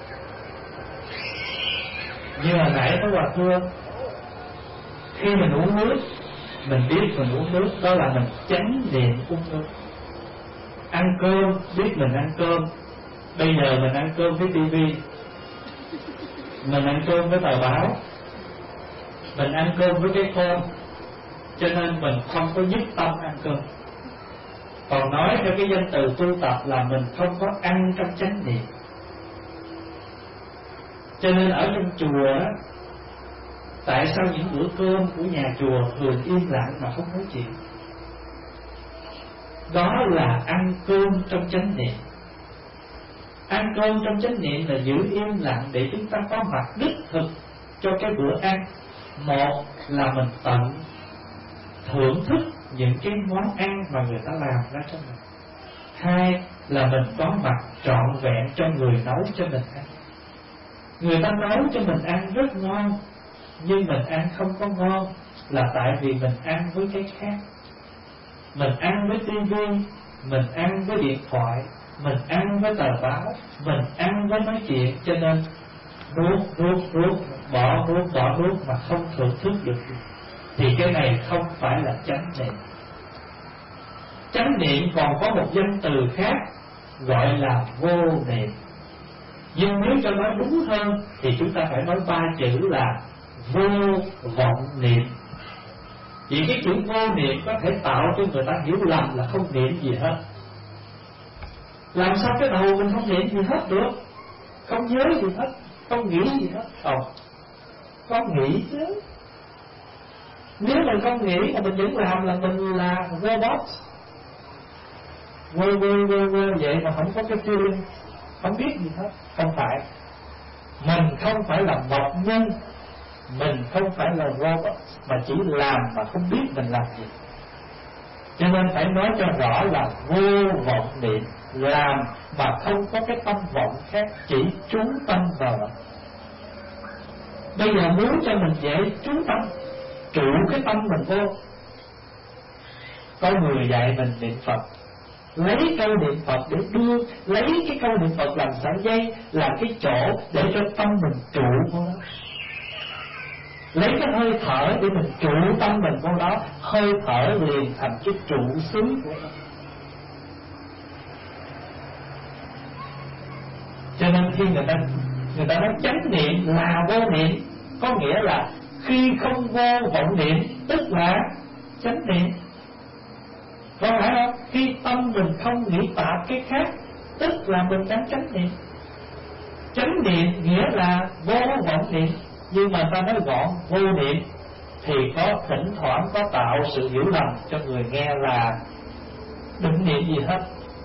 Như hồi nãy có Hòa Thưa, khi mình uống nước, mình biết mình uống nước, đó là mình chánh niệm uống nước. Ăn cơm, biết mình ăn cơm. Bây giờ mình ăn cơm với tivi, mình ăn cơm với tờ báo, mình ăn cơm với cái phone, cho nên mình không có nhất tâm ăn cơm. Còn nói theo cái danh từ tu tập là mình không có ăn trong chánh niệm. Cho nên ở trong chùa đó, tại sao những bữa cơm của nhà chùa thường im lặng mà không nói chuyện? Đó là ăn cơm trong chánh niệm. Ăn cơm trong chánh niệm là giữ im lặng để chúng ta có mặt đích thực cho cái bữa ăn. Một là mình tận thưởng thức những cái món ăn mà người ta làm ra cho mình. Hai là mình có mặt trọn vẹn cho người nấu cho mình ăn. Người ta nấu cho mình ăn rất ngon, nhưng mình ăn không có ngon là tại vì mình ăn với cái khác. Mình ăn với tivi, mình ăn với điện thoại, mình ăn với tờ báo, mình ăn với nói chuyện, cho nên nuốt, bỏ nuốt mà không thưởng thức được. Thì cái này không phải là chánh niệm. Chánh niệm còn có một danh từ khác gọi là vô niệm. Nhưng nếu cho nói đúng hơn thì chúng ta phải nói ba chữ là vô vọng niệm. Vì cái chữ vô niệm có thể tạo cho người ta hiểu lầm là không niệm gì hết. Làm sao cái đầu mình không niệm gì hết được? Không nhớ gì hết, không nghĩ gì hết. Con nghĩ chứ. Nếu mình không nghĩ mà mình vẫn làm là mình là robot. Quơ vậy mà không có cái feeling, không biết gì hết. Không phải. Mình không phải là một nhân, mình không phải là robot, mà chỉ làm mà không biết mình làm gì. Cho nên phải nói cho rõ là vô vọng niệm, làm mà không có cái tâm vọng khác, chỉ chú tâm vào đó. Bây giờ muốn cho mình dễ chú tâm, trụ cái tâm mình vô. Có người dạy mình niệm Phật, lấy câu niệm Phật để đưa, lấy cái câu niệm Phật làm sợi dây, làm cái chỗ để cho tâm mình trụ vô đó. Lấy cái hơi thở để mình trụ tâm mình vô đó, hơi thở liền thành cái trụ xứ của nó. Cho nên khi người ta Người ta nói chánh niệm là vô niệm, có nghĩa là khi không vô vọng niệm tức là chánh niệm, có phải không? Khi tâm mình không nghĩ tạp cái khác tức là mình đang chánh niệm. Chánh niệm nghĩa là vô vọng niệm, nhưng mà ta nói gọn vô niệm thì có thỉnh thoảng có tạo sự hiểu lầm cho người nghe là đừng niệm gì hết.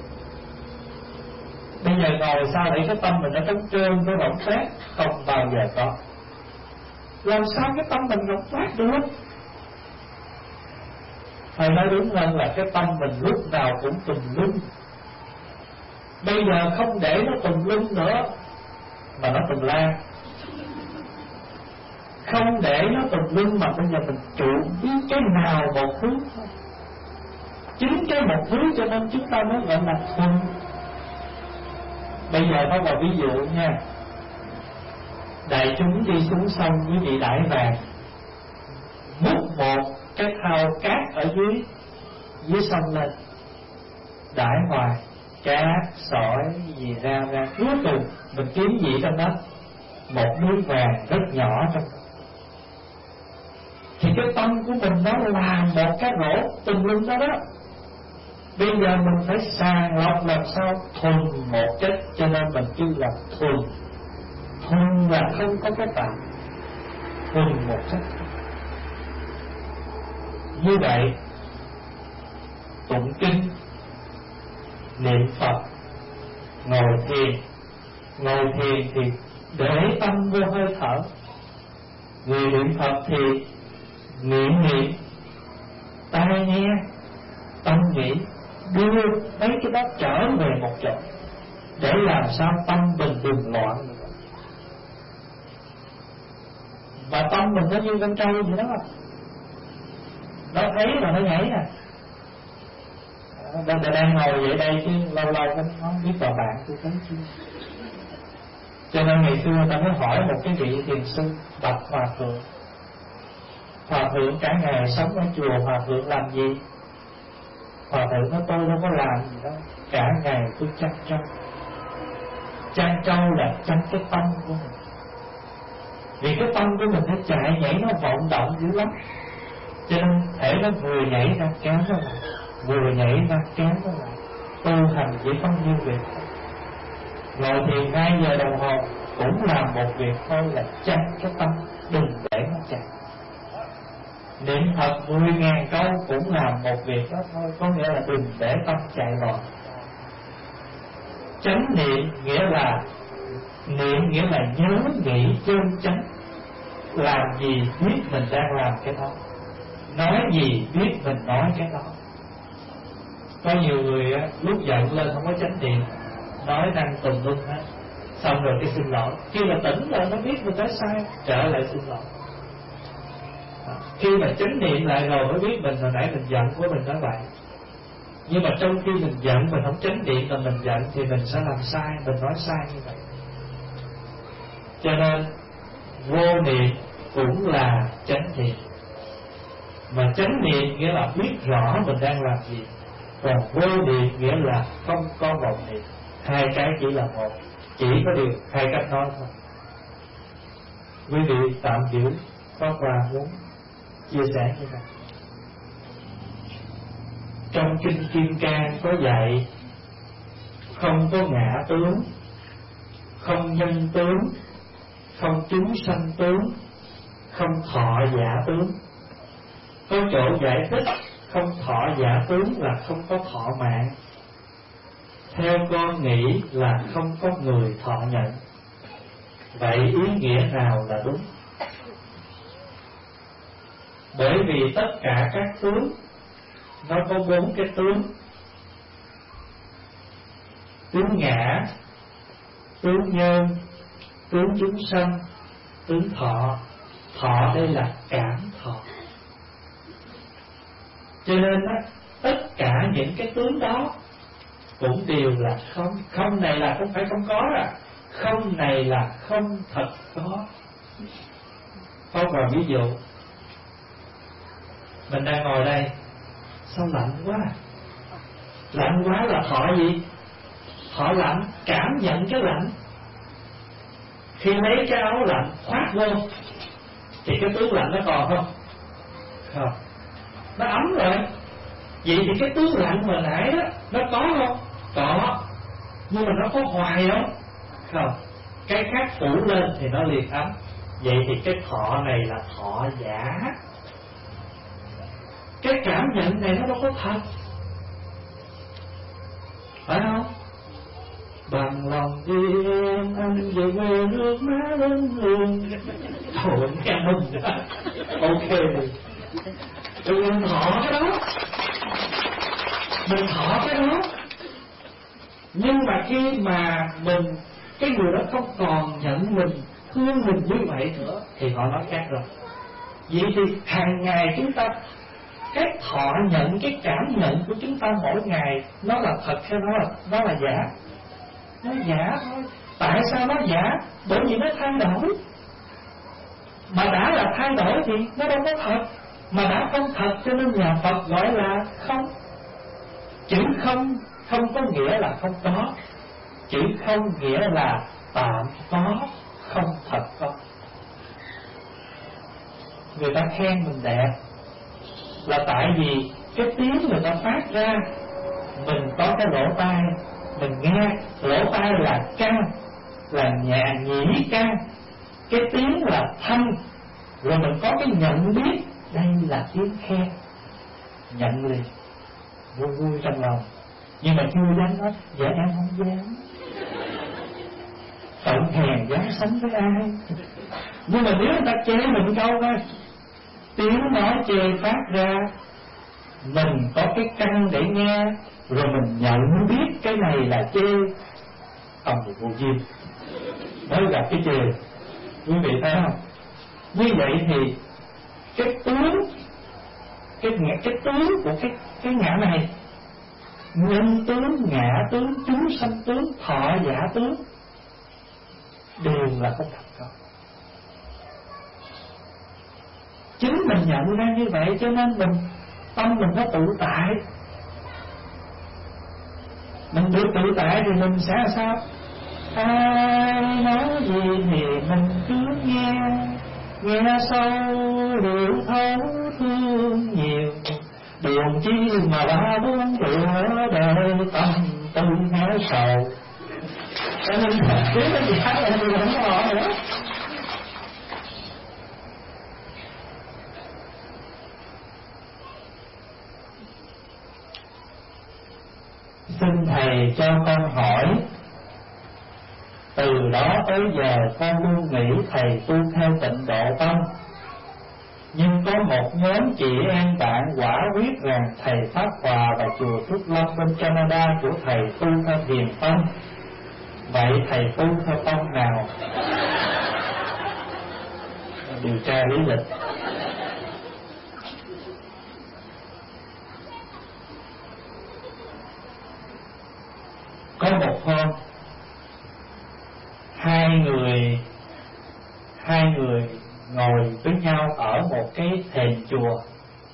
Bây giờ ngồi sao để cái tâm mình nó trống trơn, nó rộng thoát? Không bao giờ có. Làm sao cái tâm mình rộng thoát được? Thầy nói đúng hơn là cái tâm mình lúc nào cũng tùm lum. Bây giờ không để nó tùm lum nữa mà nó tùm la. Không để nó tùm lum mà bây giờ mình trụ biết cái nào một thứ thôi. Chính cái một thứ cho nên chúng ta mới gọi là thuần. Bây giờ có một ví dụ nha. Đại chúng đi xuống sông quý vị đãi vàng, múc một cái thau cát ở dưới sông lên, đãi hoài cát sỏi gì ra cuối cùng mình kiếm gì trong đó? Một miếng vàng rất nhỏ trong đó. Thì cái tâm của mình nó là một cái rổ tùm lum đó đó. Bây giờ mình phải sàng lọc làm sao thuần một chất, cho nên mình kêu là thuần. Thuần là không có cái tạp, thuần một chất. Như vậy tụng kinh, niệm Phật, ngồi thiền thì để tâm vô hơi thở. Người niệm Phật thì niệm, tai nghe, tâm nghĩ, đưa mấy cái đó trở về một chỗ để làm sao tâm mình đừng loạn. Và tâm mình nó như con trâu vậy đó, nó thấy là nó nhảy nè. Đang ngồi vậy đây chứ lâu lâu nó không biết vào bạn tôi thấy chưa. Cho nên ngày xưa người ta mới hỏi một cái vị thiền sư bạch hòa thượng: hòa thượng cả ngày sống ở chùa, hòa thượng làm gì? Hòa thượng nói tôi đâu có làm gì đâu, cả ngày tôi chăn trâu. Chăn trâu là chăn cái tâm của mình. Vì cái tâm của mình nó chạy nhảy, nó vọng động dữ lắm, cho nên thể nó vừa nhảy ra kéo nó lại, vừa nhảy ra kéo nó lại. Tu hành chỉ có nhiêu việc thôi. Ngồi thiền 2 giờ đồng hồ cũng làm một việc thôi, là chăn cái tâm đừng để nó chạy. Niệm Phật 10.000 câu cũng làm một việc đó thôi, có nghĩa là đừng để tâm chạy loạn. Chánh niệm nghĩa là nhớ nghĩ chân chánh. Làm gì biết mình đang làm cái đó, nói gì biết mình nói cái đó. Có nhiều người lúc giận lên không có chánh niệm, nói năng tùm lum hết, xong rồi cái xin lỗi. Khi mà tỉnh rồi nó biết mình nói sai, trở lại xin lỗi. Khi mà chánh niệm lại rồi mới biết mình hồi nãy mình giận của mình nói vậy. Nhưng mà trong khi mình giận mình không chánh niệm mà mình giận thì mình sẽ làm sai, mình nói sai như vậy. Cho nên vô niệm cũng là chánh niệm. Mà chánh niệm nghĩa là biết rõ mình đang làm gì, còn vô niệm nghĩa là không có vọng niệm. Hai cái chỉ là một, chỉ có điều hai cách nói thôi. Quý vị tạm giữ có quà muốn chia sẻ như vậy. Trong kinh Kim Cang có dạy không có ngã tướng, không nhân tướng, không chúng sanh tướng, không thọ giả tướng. Có chỗ giải thích không thọ giả tướng là không có thọ mạng. Theo con nghĩ là không có người thọ nhận. Vậy ý nghĩa nào là đúng? Bởi vì tất cả các tướng nó có 4 cái tướng: tướng ngã, tướng nhân, tướng chúng sanh, tướng thọ. Thọ đây là cảm thọ. Cho nên tất cả những cái tướng đó cũng đều là không. Không này là không phải không có à, không này là không thật có. Có vào ví dụ, mình đang ngồi đây, sao lạnh quá? Lạnh quá là thọ gì? Thọ lạnh, cảm nhận cái lạnh. Khi lấy cái áo lạnh khoác vô thì cái tướng lạnh nó còn không? Không, nó ấm rồi. Vậy thì cái tướng lạnh hồi nãy đó nó có không? Có, nhưng mà nó có hoài không? Không. Cái khác phủ lên thì nó liền ấm. Vậy thì cái thọ này là thọ giả. Cái cảm nhận này nó đâu có thật, phải không? Bằng lòng đi em anh về quê nước má lớn hương. Thôi nghe mừng đó. Ok, đừng thọ cái đó, mình thọ cái đó. Nhưng mà khi mà mình, cái người đó không còn nhận mình, thương mình như vậy nữa thì họ nói khác rồi. Vậy thì hàng ngày chúng ta, cái thọ nhận, cái cảm nhận của chúng ta mỗi ngày nó là thật hay nó là giả? Nó giả thôi. Tại sao nó giả? Bởi vì nó thay đổi. Mà đã là thay đổi thì nó đâu có thật. Mà đã không thật cho nên nhà Phật gọi là không. Chữ không không có nghĩa là không có. Chữ không nghĩa là tạm có, không thật có. Người ta khen mình đẹp là tại vì cái tiếng người ta phát ra, mình có cái lỗ tai, mình nghe. Lỗ tai là căn, là nhà nhĩ căn, cái tiếng là thanh. Rồi mình có cái nhận biết, đây là tiếng khen, nhận liền, vui vui trong lòng. Nhưng mà chưa dám nói, dạ em không dám, phận hèn dám sánh với ai. Nhưng mà nếu người ta chê mình câu thôi, tiếng nói chê phát ra, mình có cái căn để nghe, rồi mình nhận biết cái này là chê, không được vô duyên mới gặp cái chê. Quý vị thấy không? Như vậy thì cái tướng, cái tướng của cái ngã này, nhân tướng, ngã tướng, chúng sanh tướng, thọ giả tướng, đều là không thật không. Chính mình nhận ra như vậy cho nên tâm mình nó tự tại. Mình được tự tại thì mình sẽ sao? Ai nói gì thì mình cứ nghe, nghe sâu hiểu thấu thương nhiều. Buồn chi mà ba bốn bữa để tâm tư héo sầu. Cho nên tiếng nó gì khác là mình không có họ nữa. Xin Thầy cho con hỏi, từ đó tới giờ con luôn nghĩ Thầy tu theo Tịnh Độ Tông, nhưng có một nhóm chị em bạn quả quyết rằng Thầy Pháp Hòa và chùa Phước Long bên Canada của Thầy tu theo Thiền Tông. Vậy Thầy tu theo tông nào? Điều tra lý lịch. Có một hôm, hai người ngồi với nhau ở một cái thềm chùa,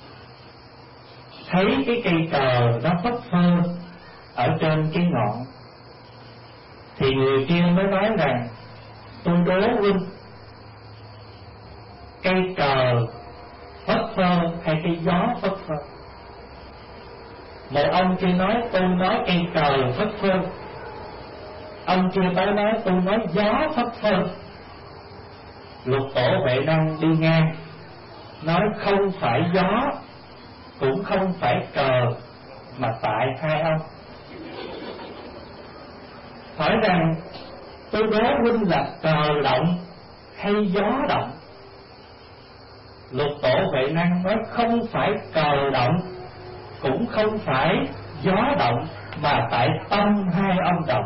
thấy cái cây cờ nó phất phơ ở trên cái ngọn, thì người kia mới nói rằng tôi đố huynh, cây cờ phất phơ hay cây gió phất phơ? Một ông kia nói tôi nói cây cờ phất phơ, ông kia tới nói tôi nói gió phất phơ. Lục Tổ Huệ Năng đi ngang nói không phải gió cũng không phải cờ, mà tại hai ông. Hỏi rằng tôi đố huynh là cờ động hay gió động? Lục Tổ Huệ Năng nói không phải cờ động cũng không phải gió động, mà tại tâm hai ông động.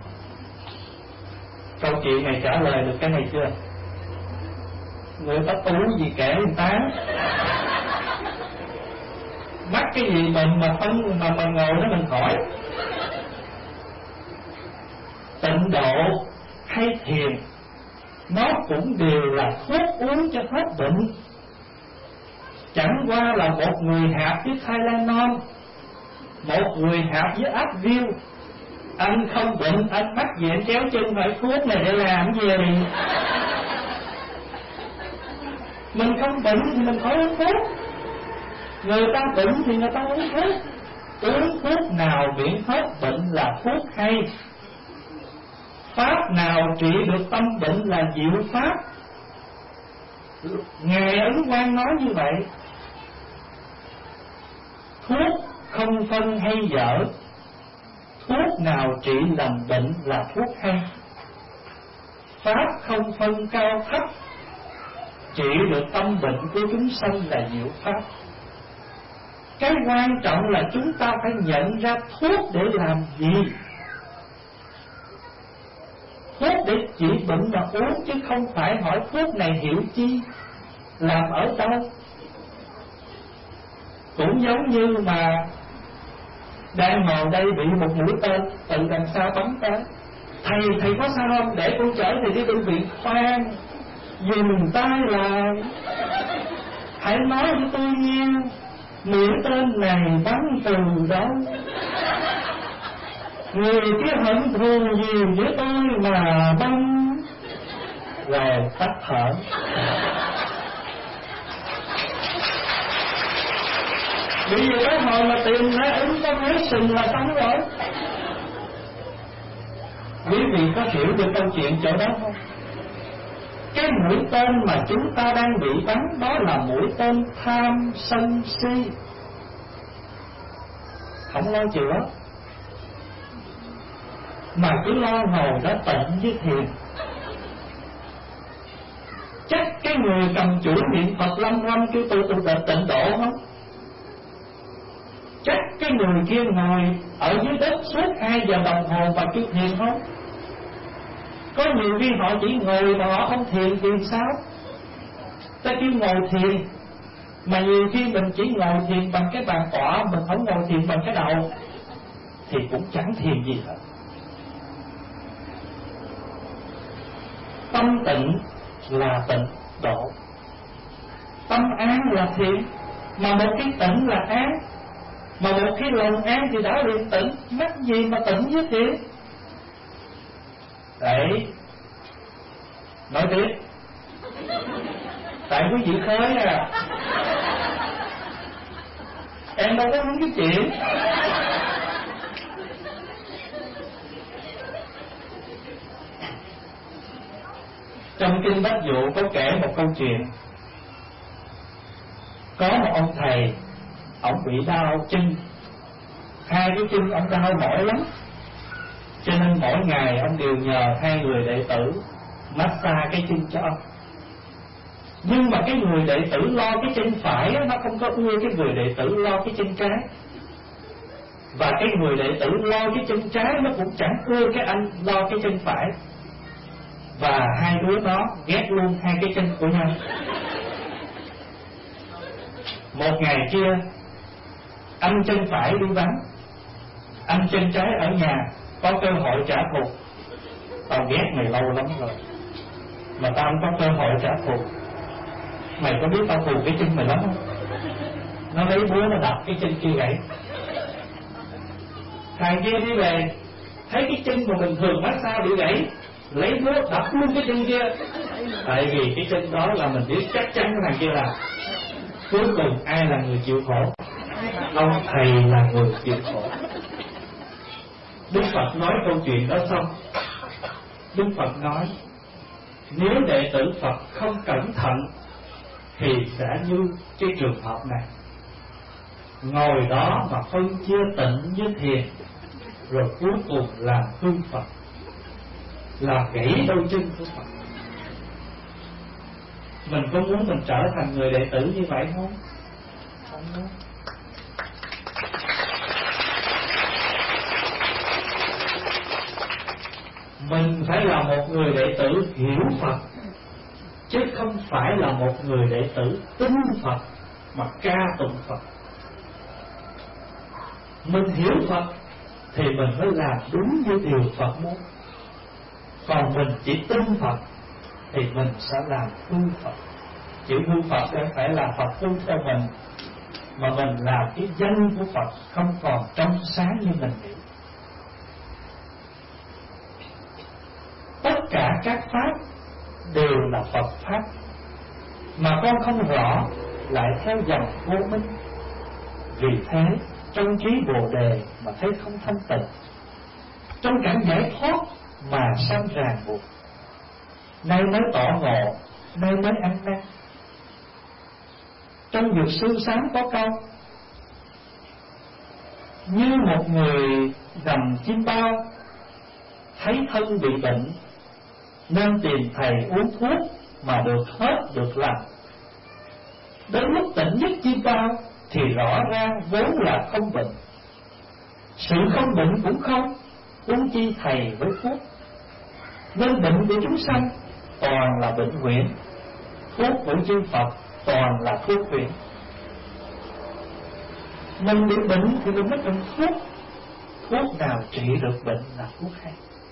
Câu chuyện này trả lời được cái này chưa? Người ta tu gì kể người ta, mắc cái gì mình mà phân mà ngồi đó mình hỏi. Tịnh độ hay thiền nó cũng đều là thuốc uống cho hết bệnh. Chẳng qua là một người hạp với Thailand non, một người hạp với Advil, Anh không bệnh, anh mắc gì anh kéo chân phải thuốc này để làm gì? Mình không bệnh thì mình khỏi uống thuốc. Người ta bệnh thì người ta uống thuốc. Uống thuốc nào miễn hết bệnh là thuốc hay. Pháp nào trị được tâm bệnh là diệu pháp. Ngài Ấn Quang nói như vậy. Thuốc không phân hay dở, thuốc nào trị lầm bệnh là thuốc hay. Pháp không phân cao thấp, trị được tâm bệnh của chúng sanh là diệu pháp. Cái quan trọng là chúng ta phải nhận ra thuốc để làm gì. Thuốc để trị bệnh mà uống, chứ không phải hỏi thuốc này hiệu chi, làm ở đâu. Cũng giống như mà đang ngồi đây bị một mũi tên từ đằng sau bắn tới. Thầy có sao không? Để con chở thầy đi bệnh viện. Khoan, dừng tay lại, hãy nói với tôi nghe, mũi tên này bắn từ đâu? Người kia hận thù gì với tôi mà bắn? Rồi tắt thở. Bởi vì cái hồi mà tìm ra ứng có mấy sừng là xong rồi. Quý vị có hiểu được câu chuyện chỗ đó không? Cái mũi tên mà chúng ta đang bị bắn đó là mũi tên tham sân si. Không lo chữa, mà cứ lo ngồi đó tịnh với thiền. Chắc cái người cầm chuỗi niệm Phật lâm râm kêu tôi tịnh độ không? Chắc cái người kia ngồi ở dưới đất suốt 2 giờ đồng hồ và kêu thiền không? Có nhiều khi họ chỉ ngồi mà họ không thiền thì sao? Ta kêu ngồi thiền, mà nhiều khi mình chỉ ngồi thiền bằng cái bàn tọa, mình không ngồi thiền bằng cái đầu, thì cũng chẳng thiền gì hết. Tâm tịnh là tịnh độ, tâm an là thiền. Mà một cái tịnh là an, mà một khi lòng an thì đã liền tịnh. Mắc gì mà tịnh với thiền? Đấy, nói tiếp. Tại quý vị khơi à, em đâu có muốn cái chuyện. Trong kinh Bách Dụ có kể một câu chuyện. Có một ông thầy, ông bị đau chân, 2 cái chân ông đau mỏi lắm, cho nên mỗi ngày ông đều nhờ 2 người đệ tử massage cái chân cho ông. Nhưng mà cái người đệ tử lo cái chân phải nó không có ưa cái người đệ tử lo cái chân trái, và cái người đệ tử lo cái chân trái nó cũng chẳng ưa cái anh lo cái chân phải. Và 2 đứa đó ghét luôn 2 cái chân của nhau. Một ngày kia, anh chân phải đi vắng, anh chân trái ở nhà, có cơ hội trả thù. Tao ghét mày lâu lắm rồi, mà tao không có cơ hội trả thù. Mày có biết tao thù cái chân mày lắm không? Nó lấy búa nó đập cái chân kia gãy. Thằng kia đi về, thấy cái chân mà bình thường massage bị gãy, lấy búa đập luôn cái chân kia. Tại vì cái chân đó là mình biết chắc chắn cái thằng kia là. Cuối cùng ai là người chịu khổ? Ông thầy là người chịu khổ. Đức Phật nói câu chuyện đó xong, Đức Phật nói, nếu đệ tử Phật không cẩn thận thì sẽ như cái trường hợp này. Ngồi đó mà phân chia tịnh với thiền, rồi cuối cùng làm hư Phật, làm gãy đôi chân của Phật. Mình có muốn mình trở thành người đệ tử như vậy không? Không muốn. Mình phải là một người đệ tử hiểu Phật, chứ không phải là một người đệ tử tin Phật mà ca tụng Phật. Mình hiểu Phật thì mình mới làm đúng như điều Phật muốn. Còn mình chỉ tin Phật thì mình sẽ làm hư Phật. Chữ hư Phật không phải là Phật hư theo mình, mà mình làm cái danh của Phật không còn trong sáng như mình nghĩ. cả các pháp đều là Phật pháp, mà con không rõ lại theo dòng vô minh. Vì thế trong trí Bồ Đề mà thấy không thanh tịnh, trong cảnh giải thoát mà sanh ràng buộc. Nay mới tỏ ngộ, nay mới ăn năn. Trong Dược Sư Sám có câu: như một người nằm chim bao, thấy thân bị bệnh, nên tìm thầy uống thuốc mà được hết được lành. Đến lúc tỉnh giấc chim bao thì rõ ra vốn là không bệnh. Sự không bệnh cũng không, huống chi thầy với thuốc. Nên bệnh của chúng sanh toàn là bệnh huyễn, thuốc của chư Phật toàn là thuốc huyễn. Mình bị bệnh thì mình mới cần thuốc, thuốc nào trị được bệnh là thuốc hay.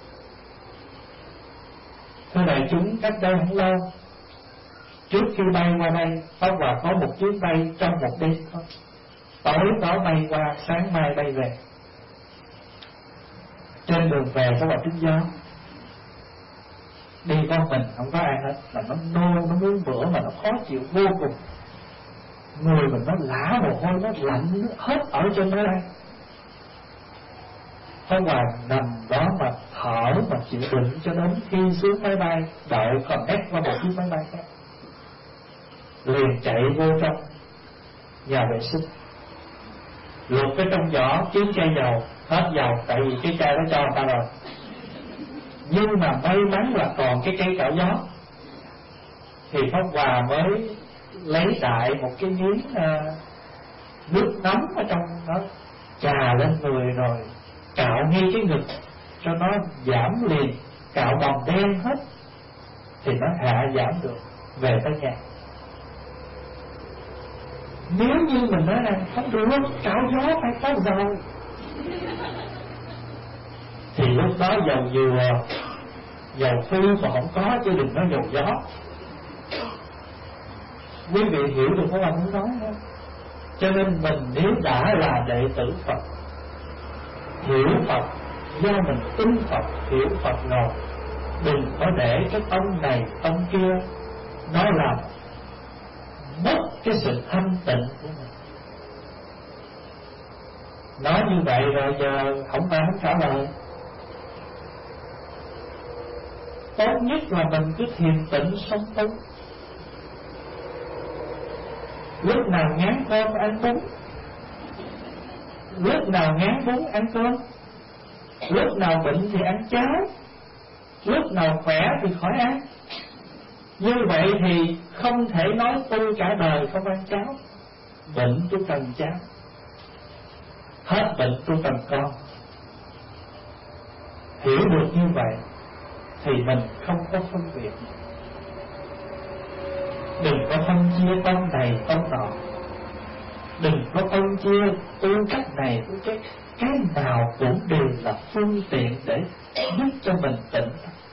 Thưa đại chúng, cách đây không lâu, trước khi bay qua đây, Pháp Hòa có một chuyến bay trong một đêm thôi. Tối đó bay qua, sáng mai bay về. Trên đường về Pháp Hòa trúng gió. Đi con mình không có ai hết, mà nó nôn, nó muốn bữa mà nó khó chịu vô cùng. Người mình nó lã mồ hôi, nó lạnh, nó hết ở trên máy bay. Pháp Hòa nằm đó mà thở mà chịu đựng cho đến khi xuống máy bay, đợi connect qua một chiếc máy bay khác. Liền chạy vô trong nhà vệ sinh, lục cái trong giỏ kiếm chai dầu, hết dầu, tại vì cái chai đó cho người ta rồi. Nhưng mà may mắn là còn cái cây cạo gió, thì Pháp Hòa mới lấy đại một cái miếng nước nóng ở trong đó, chà lên người rồi cạo ngay cái ngực cho nó giảm liền, cạo bầm đen hết thì nó hạ giảm được, về tới nhà. Nếu như mình nói rằng không được, cạo gió phải có dầu, thì lúc đó dầu dừa, dầu phi mà không có, chứ đừng nói dầu gió. Quý vị hiểu được không anh muốn nói không? Cho nên mình nếu đã là đệ tử Phật, hiểu Phật, do mình tin Phật, hiểu Phật rồi, đừng có để cái tông này tông kia nó làm mất cái sự thanh tịnh của mình. Nói như vậy rồi giờ không ai không trả lời. Tốt nhất là mình cứ thiền tịnh sống tốt. Lúc nào ngán cơm ăn bún, lúc nào ngán bún ăn cơm, lúc nào bệnh thì ăn cháo, lúc nào khỏe thì khỏi ăn. Như vậy thì không thể nói tôi cả đời không ăn cháo. Bệnh tôi cần cháo, hết bệnh tôi cần con. Hiểu được như vậy thì mình không có phân biệt. Đừng có phân chia tông này tông nọ, đừng có phân chia tu cách này tu cách. Cái nào cũng đều là phương tiện để giúp cho mình tỉnh.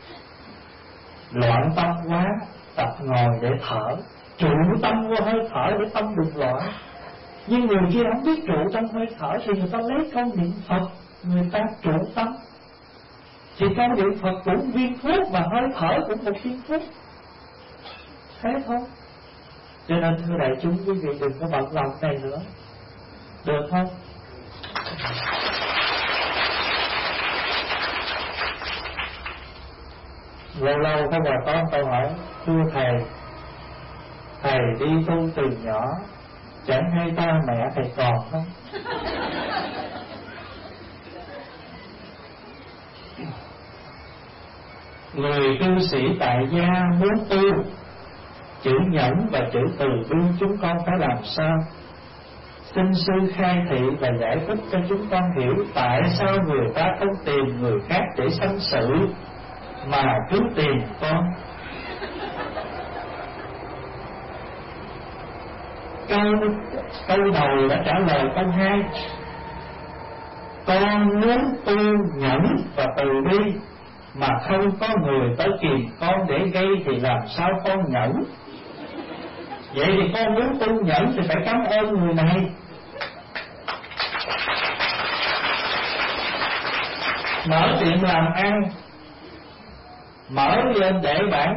Loạn tâm quá, tập ngồi để thở, trụ tâm vô hơi thở để tâm đừng loạn. Nhưng người kia không biết trụ trong hơi thở thì người ta lấy câu niệm Phật, người ta trụ tâm. Thì câu niệm Phật cũng viên thuốc, mà hơi thở cũng một viên thuốc. Thế thôi. Cho nên thưa đại chúng, quý vị đừng có bận lòng này nữa, được không? Lâu lâu có bà con câu hỏi: thưa thầy, thầy đi tu từ nhỏ, chẳng hay ta mẹ thầy còn không? Người cư sĩ tại gia muốn tu, chữ nhẫn và chữ từ bi chúng con phải làm sao? Xin sư khai thị và giải thích cho chúng con hiểu tại sao người ta không tìm người khác để sanh sự mà cứ tìm con. Câu đầu đã trả lời câu hai. Con muốn tu nhẫn và từ bi mà không có người tới kìm con để gây thì làm sao con nhẫn? Vậy thì con muốn tu nhẫn thì phải cảm ơn người này. Mở tiệm làm ăn, mở lên để bản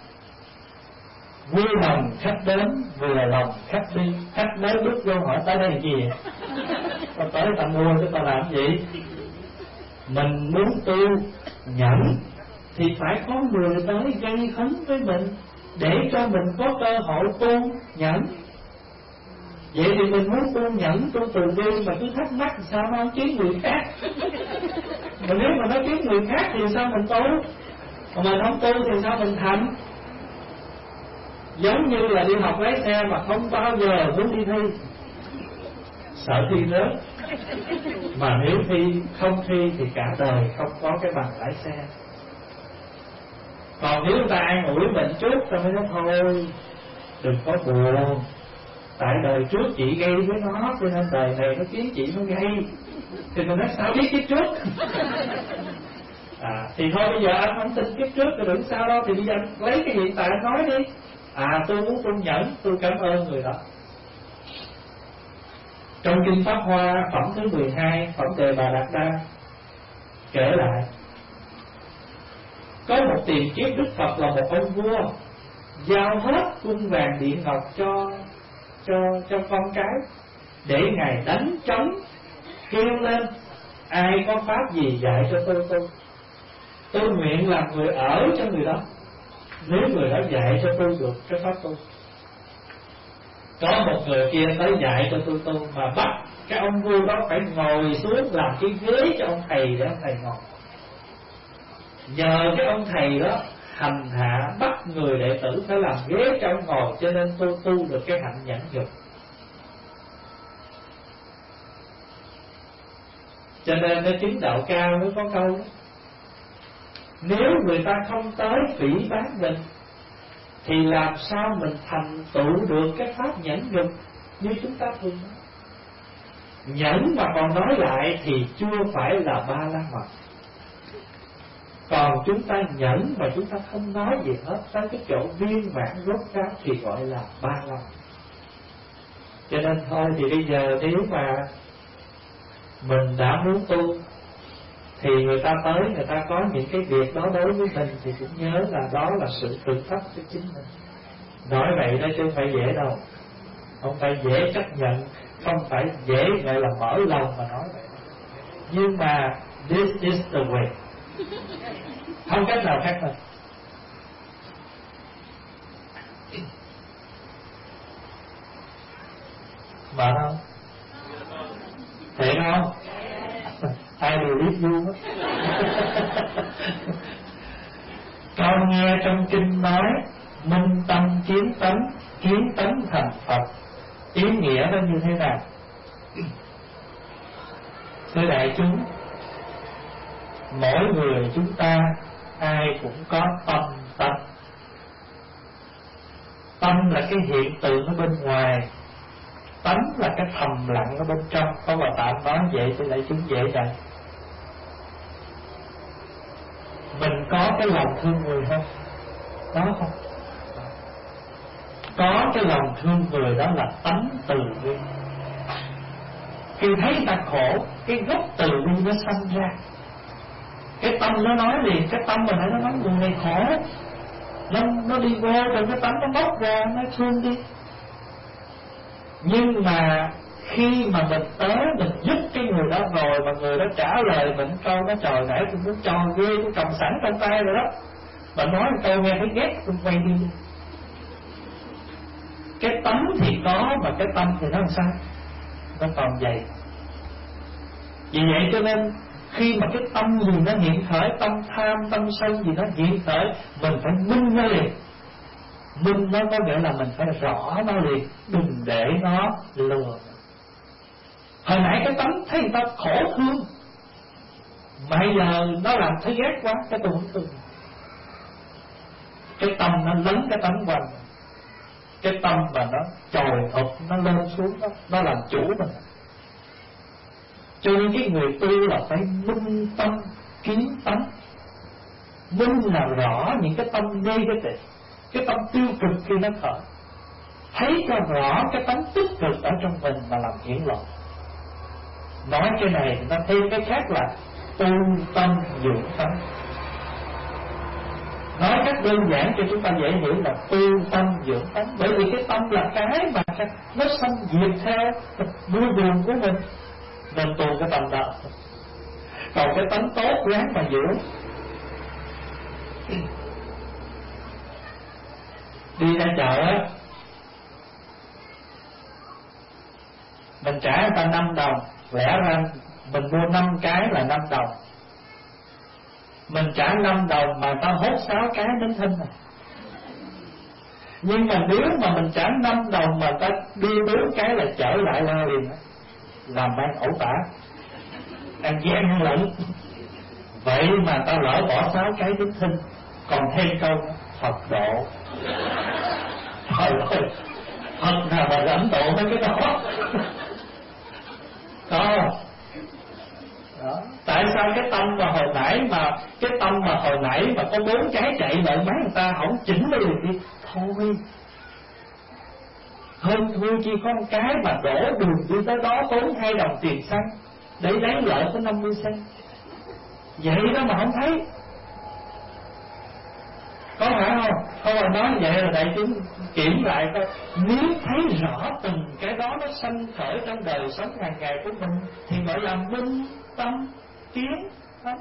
vui lòng khách đến, vừa lòng khách đi. Khách mới bước vô hỏi tới đây gì vậy? Tao tới tao mua chứ tao làm gì? Mình muốn tu nhẫn thì phải có người tới gây hấn với mình, để cho mình có cơ hội tu nhẫn. Vậy thì mình muốn tu nhẫn, tu từ bi mà cứ thắc mắc sao nó không kiếm người khác. Mà nếu mà nó kiếm người khác thì sao mình tu? Mà mình không tu thì sao mình thành? Giống như là đi học lái xe mà không bao giờ muốn đi thi, sợ thi rớt. Mà nếu không thi thì cả đời không có cái bằng lái xe. Còn nếu ta an ủi mình chút, ta mới nói thôi đừng có buồn, tại đời trước chị gây với nó cho nên đời này nó kiếm chị nó gây. Thì mình nói sao biết kiếp trước? Thì thôi bây giờ anh không tin kiếp trước thì đừng sao đâu, thì bây giờ lấy cái hiện tại anh nói đi. Tôi muốn tu nhẫn, tôi cảm ơn người đó. Trong Kinh Pháp Hoa phẩm thứ 12, phẩm Đề Bà Đạt Đa kể lại, có một tiền kiếp Đức Phật là một ông vua, giao hết cung vàng điện ngọc cho con cái, để ngài đánh trống kêu lên ai có pháp gì dạy cho tôi nguyện làm người ở cho người đó, nếu người đó dạy cho tôi được cái pháp tu. Có một người kia tới dạy cho tôi tu, mà bắt cái ông vua đó phải ngồi xuống làm cái ghế cho ông thầy để ông thầy ngồi. Nhờ cái ông thầy đó hành hạ bắt người đệ tử phải làm ghế cho ông ngồi, cho nên tôi tu được cái hạnh nhẫn nhục. Cho nên nó chứng đạo cao mới có câu đó. Nếu người ta không tới phỉ báng mình thì làm sao mình thành tựu được cái pháp nhẫn nhục như chúng ta thường nói. Nhẫn mà còn nói lại thì chưa phải là Ba La Mật. Còn chúng ta nhẫn mà chúng ta không nói gì hết, tới cái chỗ viên mãn rốt ráo thì gọi là Ba La Mật. Cho nên thôi thì bây giờ nếu mà mình đã muốn tu thì người ta tới, người ta có những cái việc đó đối với mình thì cũng nhớ là đó là sự thử thách cho chính mình. Nói vậy đó chứ không phải dễ đâu, không phải dễ chấp nhận, không phải dễ gọi là mở lòng mà nói vậy. Nhưng mà this is the way, không cách nào khác hơn. Mà không thiệt không? Ai đều biết vui hết. Con nghe trong kinh nói minh tâm kiến tánh thành Phật, ý nghĩa nó như thế nào? Thưa đại chúng, mỗi người chúng ta ai cũng có tâm. Tâm là cái hiện tượng ở bên ngoài, tánh là cái thầm lặng ở bên trong. Có bà Tạm nói vậy thì đại chúng dễ dàng. Mình có cái lòng thương người không? Có không? Có cái lòng thương người, đó là tánh từ bi. Khi thấy người ta khổ, cái gốc từ bi nó sanh ra. Cái tâm nó nói liền, cái tâm mình nó nói người này khổ, nó đi vô rồi cái tánh nó bóc ra, nó thương đi. Nhưng mà khi mà mình tới mình giúp cái người đó rồi mà người đó trả lời mình câu đó, trời nãy tôi muốn cho ghê, tôi cầm sẵn trong tay rồi đó, mà nói một câu nghe thấy ghét tôi quay đi. Cái tánh thì có mà cái tâm thì nó làm sao? Nó còn vậy. Vì vậy cho nên khi mà cái tâm gì nó hiện khởi, tâm tham, tâm sân gì nó hiện khởi, mình phải minh nó liền. Minh nó có nghĩa là mình phải rõ nó liền, đừng để nó lừa. Hồi nãy cái tánh thấy người ta khổ thương, mà bây giờ nó làm thấy ghét quá, cái tôi không thương. Cái tâm nó lấn cái tánh quanh, cái tâm mà nó trồi thục, nó lên xuống đó, nó làm chủ mình. Cho nên cái người tu là phải minh tâm kiến tánh. Minh là rõ những cái tâm negative, cái tâm tiêu cực khi nó khởi, thấy cho rõ cái tánh tích cực ở trong mình mà làm hiển lộ. Nói cái này thì nó thêm cái khác là tu tâm dưỡng tánh. cách đơn giản cho chúng ta dễ hiểu là tu tâm dưỡng tánh. Bởi vì cái tâm là cái mà nó sanh diệt theo nuôi buồn của mình tu cái tâm đó. Còn cái tánh tốt ráng mà dưỡng. Đi ra chợ á, mình trả người ta 5 đồng, lẽ ra mình mua 5 cái là 5 đồng. Mình trả 5 đồng mà ta hốt 6 cái đến thinh rồi. Nhưng mà nếu mà mình trả 5 đồng mà ta đưa 4 cái là trở lại lo liền, làm ăn ẩu tả, ăn gian lận. Vậy mà ta lỡ bỏ 6 cái đến thinh, còn thêm câu Phật độ. Trời ơi, Phật nào mà rảnh độ mấy cái đó. Đó. Tại sao cái tâm mà hồi nãy mà có 4 cái chạy lại mấy người ta không chỉnh liền đi thôi. Hơn thua chi có một cái mà đổ đường đi tới đó tốn 2 đồng tiền xăng để lấy lợi có 50 cent. Vậy đó mà không thấy. Có phải không? Không phải nói vậy là đại chúng kiểm lại coi. Nếu thấy rõ từng cái đó nó sanh khởi trong đời sống hàng ngày của mình thì gọi là minh tâm kiến tánh.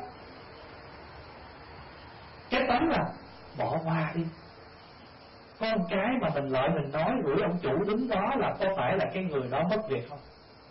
Cái tánh là bỏ qua đi. Có một cái mà mình lại mình nói gửi ông chủ đứng đó là có phải là cái người đó mất việc không?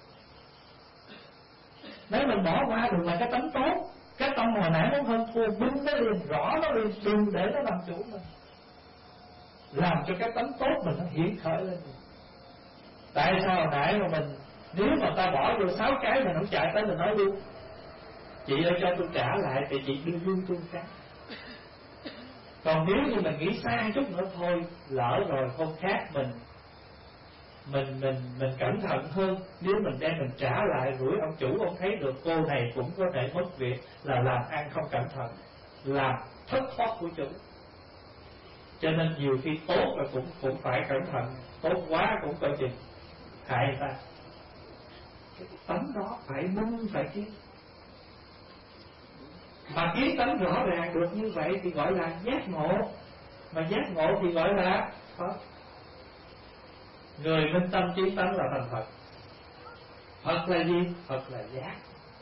Nếu mình bỏ qua được là cái tánh tốt. Cái tâm hồi nãy nó hơn thua binh nó liền rõ nó liền đừng để nó làm chủ mình, làm cho cái tánh tốt mình nó hiển khởi lên. Tại sao hồi nãy mà mình nếu mà ta bỏ vô 6 cái mình không chạy tới mình nói luôn chị ơi cho tôi trả lại thì chị đưa luôn tôi cái. Còn nếu như mình nghĩ xa chút nữa thôi lỡ rồi không khác mình cẩn thận hơn. Nếu mình đem mình trả lại rủi ông chủ ông thấy được cô này cũng có thể mất việc là làm ăn không cẩn thận, làm thất thoát của chủ. Cho nên nhiều khi tốt là cũng phải cẩn thận, tốt quá cũng coi chừng hại người ta. Cái tánh đó phải minh phải kiến. Mà kiến tánh rõ ràng được như vậy thì gọi là giác ngộ. Mà giác ngộ thì gọi là Phật. Người minh tâm kiến tánh là thành Phật. Phật là gì? Phật là giác.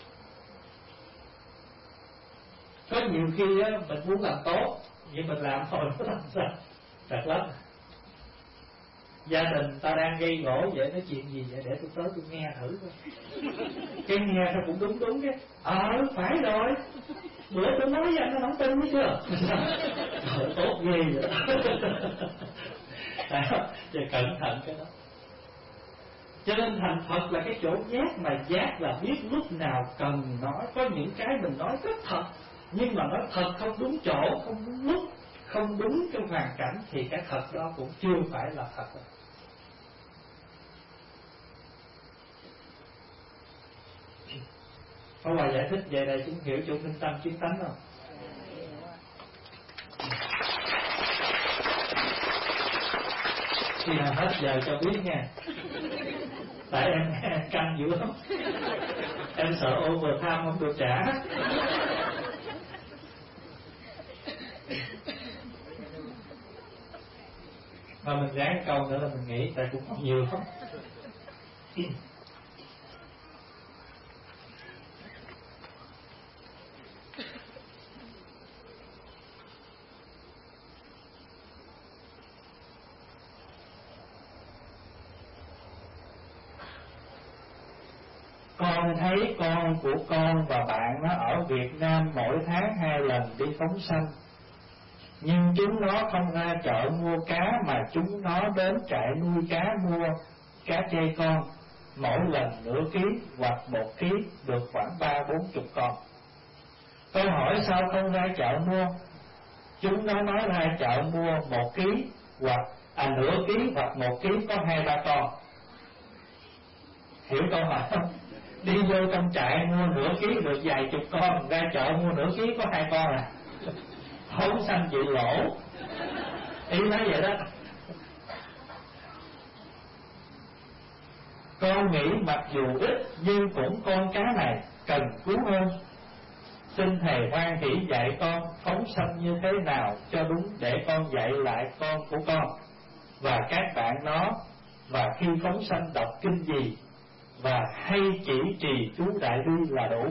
Có nhiều khi á, mình muốn làm tốt nhưng mình làm thôi nó làm sao trật lắm. Gia đình ta đang gây gỗ vậy, nói chuyện gì vậy để tôi tới tôi nghe thử coi. Cái nghe sao cũng đúng cái phải rồi, bữa tôi nói với anh nó không tin, biết chưa? Trời, tốt ghê vậy đó. Thì cẩn thận cái đó. Cho nên thành Phật là cái chỗ giác, mà giác là biết lúc nào cần nói. Có những cái mình nói rất thật, nhưng mà nói thật không đúng chỗ, không đúng lúc, không đúng cái hoàn cảnh thì cái thật đó cũng chưa phải là thật. Có bài giải thích về đây chúng hiểu chỗ minh tâm kiến tánh không? Khi nào hết giờ cho biết nha. Tại em căng dữ lắm. Em sợ overtime không được trả. Mà mình ráng câu nữa là mình nghĩ tại cũng không nhiều lắm. Con thấy con của con và bạn nó ở Việt Nam mỗi tháng 2 lần đi phóng sanh, nhưng chúng nó không ra chợ mua cá mà chúng nó đến trại nuôi cá mua cá chê con, mỗi lần nửa ký hoặc 1 ký được khoảng 30-40 con. Tôi hỏi sao không ra chợ mua? Chúng nó nói ra chợ mua 1 ký hoặc nửa ký hoặc 1 ký có 2-3 con. Hiểu câu hỏi không? Đi vô trong trại mua nửa ký được vài chục con, ra chợ mua nửa ký có 2 con à. Không sanh chịu lỗ. Ý nói vậy đó. Con nghĩ mặc dù ít nhưng cũng con cá này cần cứu hơn. Xin thầy hoan hỷ dạy con phóng sanh như thế nào cho đúng, để con dạy lại con của con và các bạn nó, và khi phóng sanh đọc kinh gì, và hay chỉ trì chú đại bi là đủ.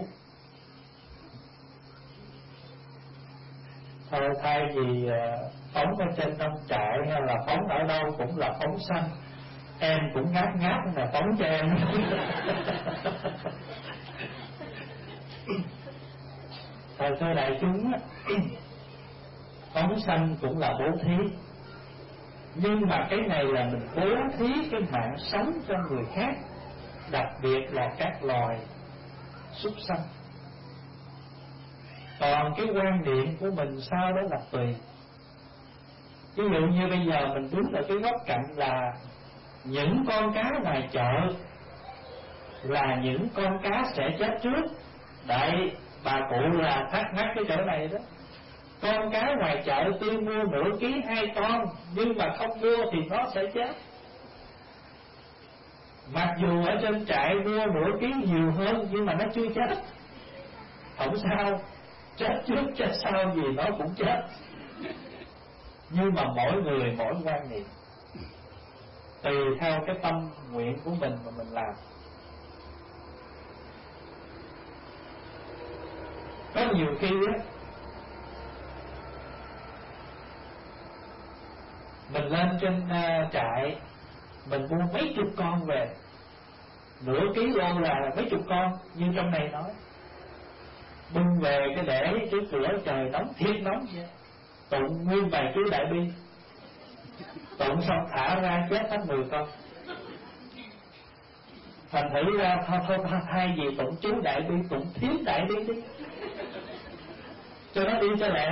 Thôi thay vì phóng ở trên nông trại hay là phóng ở đâu cũng là phóng sanh, em cũng ngáp ngáp là phóng cho em. Thôi thưa đại chúng, phóng sanh cũng là bố thí, nhưng mà cái này là mình bố thí cái mạng sống cho người khác, đặc biệt là các loài súc sanh. Còn cái quan niệm của mình sao đó là tùy. Ví dụ như bây giờ mình đứng ở cái góc cạnh là những con cá ngoài chợ là những con cá sẽ chết trước. Đấy, bà cụ là thắc mắc cái chỗ này đó. Con cá ngoài chợ tuy mua nửa ký 2 con, nhưng mà không mua thì nó sẽ chết. Mặc dù ở trên trại mua nửa ký nhiều hơn, nhưng mà nó chưa chết. Không sao, chết trước chết sau gì nó cũng chết. Nhưng mà mỗi người mỗi quan niệm, tùy theo cái tâm nguyện của mình mà mình làm. Có nhiều khi á, mình lên trên trại, mình mua mấy chục con về, nửa ký lô là mấy chục con, như trong này nói, bưng về cái để cái cửa trời nóng thiệt nóng vậy, tụng nguyên bài chú đại bi, tụng xong thả ra chết hết 10 con. Thành thử ra thôi thay vì tụng chú đại bi, tụng thiếu đại bi đi, cho nó đi cho lẹ,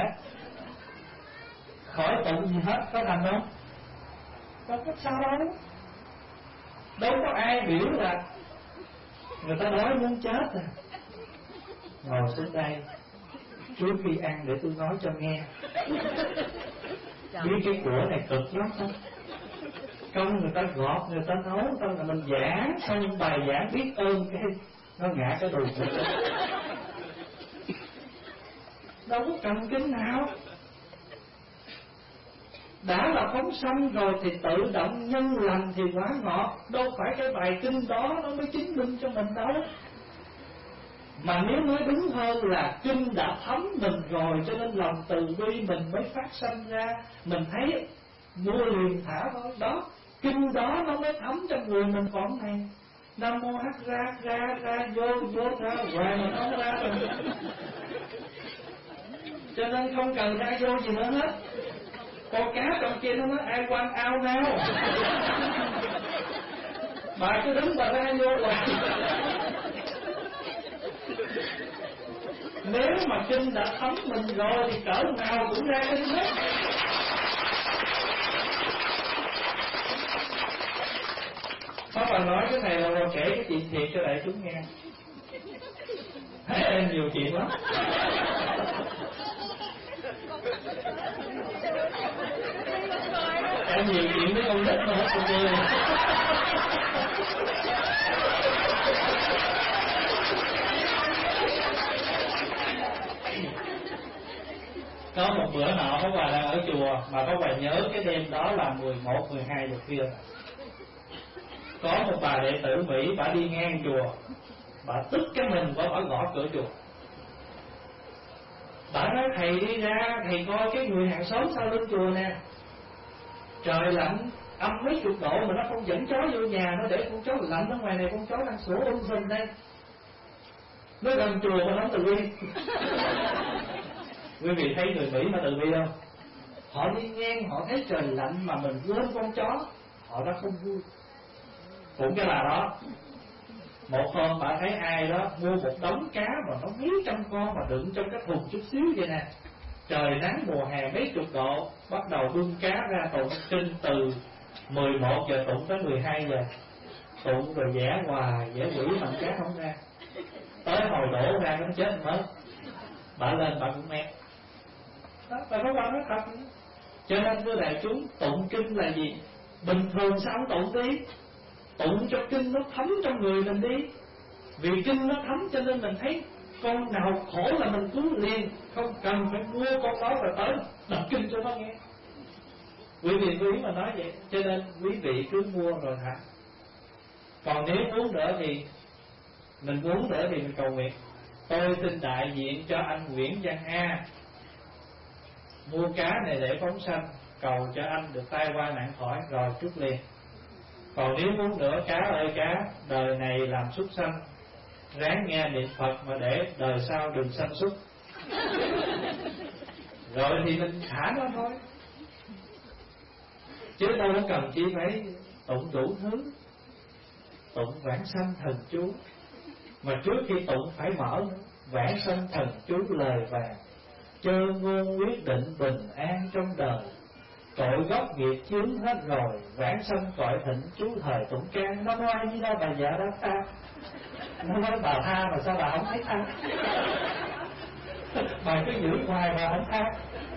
khỏi tụng gì hết. Có thành không? Không có sao đâu. Đâu có ai biểu là người ta nói muốn chết à. Ngồi xuống đây, trước khi ăn để tôi nói cho nghe. Với cái của này cực lắm thôi. Công người ta gọt, người ta nấu, xong là mình giảng, xong bài giảng biết ơn cái nó ngã cái đùi của tôi. Đâu có cần kinh nào. Đã là phóng sanh rồi thì tự động nhân lành thì quá ngọt. Đâu phải cái bài kinh đó nó mới chứng minh cho mình đâu. Mà nếu nói đúng hơn là kinh đã thấm mình rồi, cho nên lòng từ bi mình mới phát sanh ra. Mình thấy mua liền thả thôi. Đó, kinh đó nó mới thấm trong người mình. Còn này Nam mô hát ra vô ra hoài mà không ra rồi. Cho nên không cần ra vô gì nữa hết. Con cá trong kia nó nói ai quan ao nào. Bà cứ đứng bà ra vô là. Nếu mà kinh đã thấm mình rồi thì cỡ nào cũng ra kinh hết. Có bà nói cái này là kể cái chuyện thiệt cho đại chúng nghe. Thấy em nhiều chuyện lắm. Em nhiều chuyện với con nít mà hết con cười. Có một bữa nọ có bà đang ở chùa, mà có bà nhớ cái đêm đó là 11, 12 giờ khuya. Có một bà đệ tử Mỹ, bà đi ngang chùa, bà tức cái mình, bà gõ cửa chùa. Bà nói thầy đi ra, thầy coi cái người hàng xóm sau lưng chùa nè, trời lạnh âm mấy chục độ mà nó không dẫn chó vô nhà, nó để con chó lạnh ở ngoài này, con chó đang sủa sùm đây. Nó gần chùa mà không từ bi. Quý vị thấy người Mỹ mà từ bi không? Họ đi ngang họ thấy trời lạnh mà mình quên con chó, họ đã không vui. Cũng cái bà đó, một hôm bà thấy ai đó mua một đống cá mà nó mấy trăm con mà đựng trong cái thùng chút xíu vậy nè, trời nắng mùa hè mấy chục độ, bắt đầu bưng cá ra tụng kinh từ 11 giờ tụng tới 12 giờ, tụng rồi vẽ hoài vẽ quỷ mà cá không ra, tới hồi đổ ra nó chết mất. Bà lên bà cũng mẹ đó, bà có quan nói thật. Cho nên thưa đại chúng, tụng kinh là gì? Bình thường sao không tụng đi? Tụng cho kinh nó thấm trong người mình đi. Vì kinh nó thấm cho nên mình thấy con nào khổ là mình cứu liền, không cần phải mua con đó rồi tới đọc kinh cho nó nghe. Quý vị quý mà nói vậy, cho nên quý vị cứ mua rồi hả. Còn nếu muốn nữa thì mình muốn nữa thì mình cầu nguyện. Tôi xin đại diện cho anh Nguyễn Văn A mua cá này để phóng sanh, cầu cho anh được tai qua nạn khỏi rồi chút liền. Còn nếu muốn nữa, cá ơi cá, đời này làm súc sanh, ráng nghe niệm Phật mà để đời sau đừng sanh súc. Rồi thì mình thả nó thôi, chứ đâu có cần chi phải tụng đủ thứ. Tụng vãng sanh thần chú, mà trước khi tụng phải mở vãng sanh thần chú lời vàng, chớ ngôn quyết định bình an trong đời, tội gốc nghiệp chướng hết rồi, vãng sanh cõi thịnh chú thời tụng can. Nó nói với đó bà vợ đó ta, nó nói bà tha mà sao bà không thấy tha. Bà cứ giữ hoài bà không tha.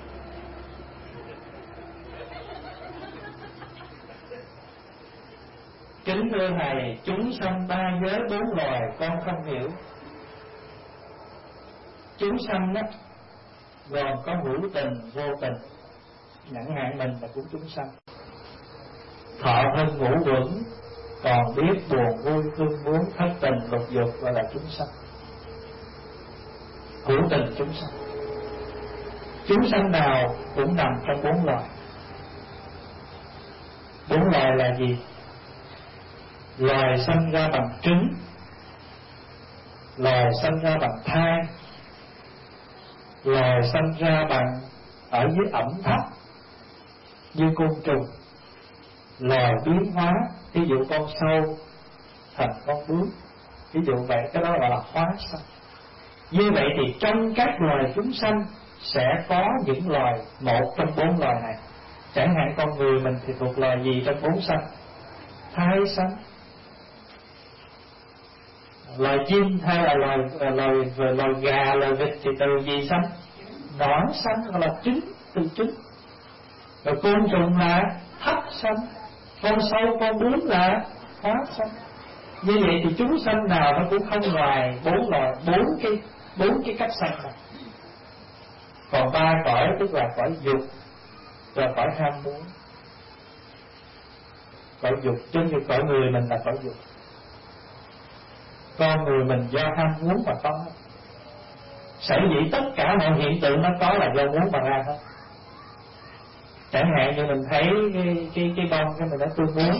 Kính thưa Thầy, chúng sanh ba giới bốn loài con không hiểu. Chúng sanh đó gồm có hữu tình, vô tình. Chẳng hạn mình là cũng chúng sanh. Thọ thân ngũ quẩn, còn biết buồn vui thương muốn thất tình lục dục gọi là chúng sanh. Hữu tình chúng sanh. Chúng sanh nào cũng nằm trong bốn loài. Bốn loài là gì? Loài sanh ra bằng trứng, loài sanh ra bằng thai, loài sanh ra bằng ở dưới ẩm thấp như côn trùng, loài biến hóa, ví dụ con sâu thành con bướm, ví dụ vậy, cái đó gọi là hóa sanh. Như vậy thì trong các loài chúng sanh sẽ có những loài một trong bốn loài này. Chẳng hạn con người mình thì thuộc loài gì trong bốn sanh? Thai sanh. Loài chim hay là loài gà, loài vịt thì từ gì sanh? Nỏ sanh, hoặc là trứng, từ trứng. Rồi côn trùng là thấp sanh, con sâu con bướm là hóa sanh. Như vậy thì chúng sanh nào nó cũng không ngoài bốn loài, bốn cái cách sanh này. Còn ba cõi tức là cõi dục và cõi ham muốn. Cõi dục, chứ như cõi người mình là cõi dục. Con người mình do ham muốn mà có. Sở dĩ tất cả mọi hiện tượng nó có là do muốn mà ra hết. Chẳng hạn như mình thấy cái bông cái mình nói tôi muốn.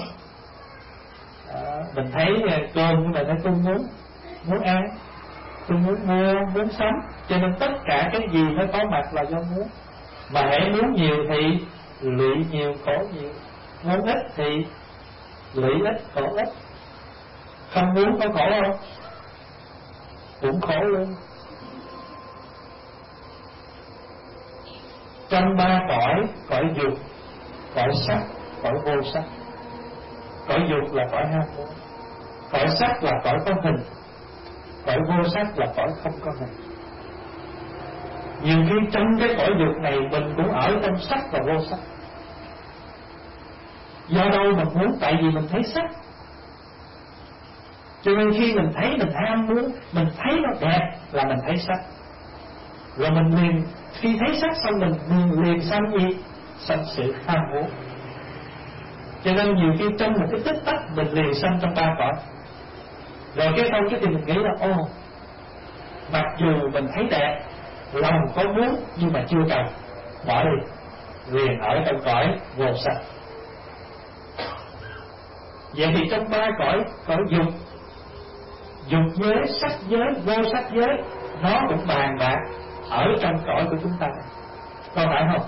Mình thấy cơm cái mình nói tôi muốn ăn, tôi muốn mua, muốn sống. Cho nên tất cả cái gì nó có mặt là do muốn. Mà hãy muốn nhiều thì lụy nhiều khổ nhiều, muốn ít thì lụy ít khổ ít. Không muốn có khổ không? Cũng khổ luôn. Trong ba cõi dục, cõi sắc, cõi vô sắc. Cõi dục là cõi ham muốn, cõi sắc là cõi có hình, cõi vô sắc là cõi không có hình. Nhiều khi trong cái cõi dục này mình cũng ở trong sắc và vô sắc. Do đâu mình muốn? Tại vì mình thấy sắc. Cho nên khi mình thấy mình ham muốn, mình thấy nó đẹp là mình thấy sắc. Rồi mình liền, khi thấy sắc xong mình liền sanh gì? Sanh sự ham muốn. Cho nên nhiều khi trong một cái tích tắc mình liền sanh trong ba cõi. Rồi cái xong cái thì mình nghĩ là mặc dù mình thấy đẹp, lòng có muốn nhưng mà chưa cần, bỏ đi, liền ở trong cõi vô sắc. Vậy thì trong ba cõi dục giới, sắc giới, vô sắc giới, nó cũng bàn bạc ở trong cõi của chúng ta, có phải không?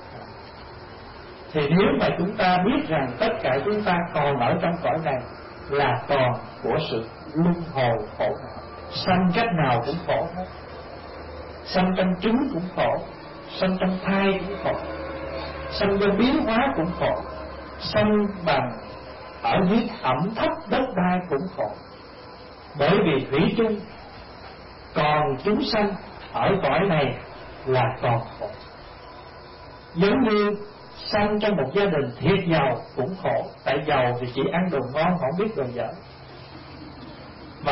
Thì nếu mà chúng ta biết rằng tất cả chúng ta còn ở trong cõi này là còn của sự luân hồi khổ não, sanh cách nào cũng khổ hết, sanh trong trứng cũng khổ, sanh trong thai cũng khổ, sanh do biến hóa cũng khổ, sanh bằng ở dưới ẩm thấp đất đai cũng khổ. Bởi vì thủy chung còn chúng sanh ở cõi này là còn khổ. Giống như sanh trong một gia đình thiệt giàu cũng khổ, tại giàu thì chỉ ăn đồ ngon không biết đồ dở. Mà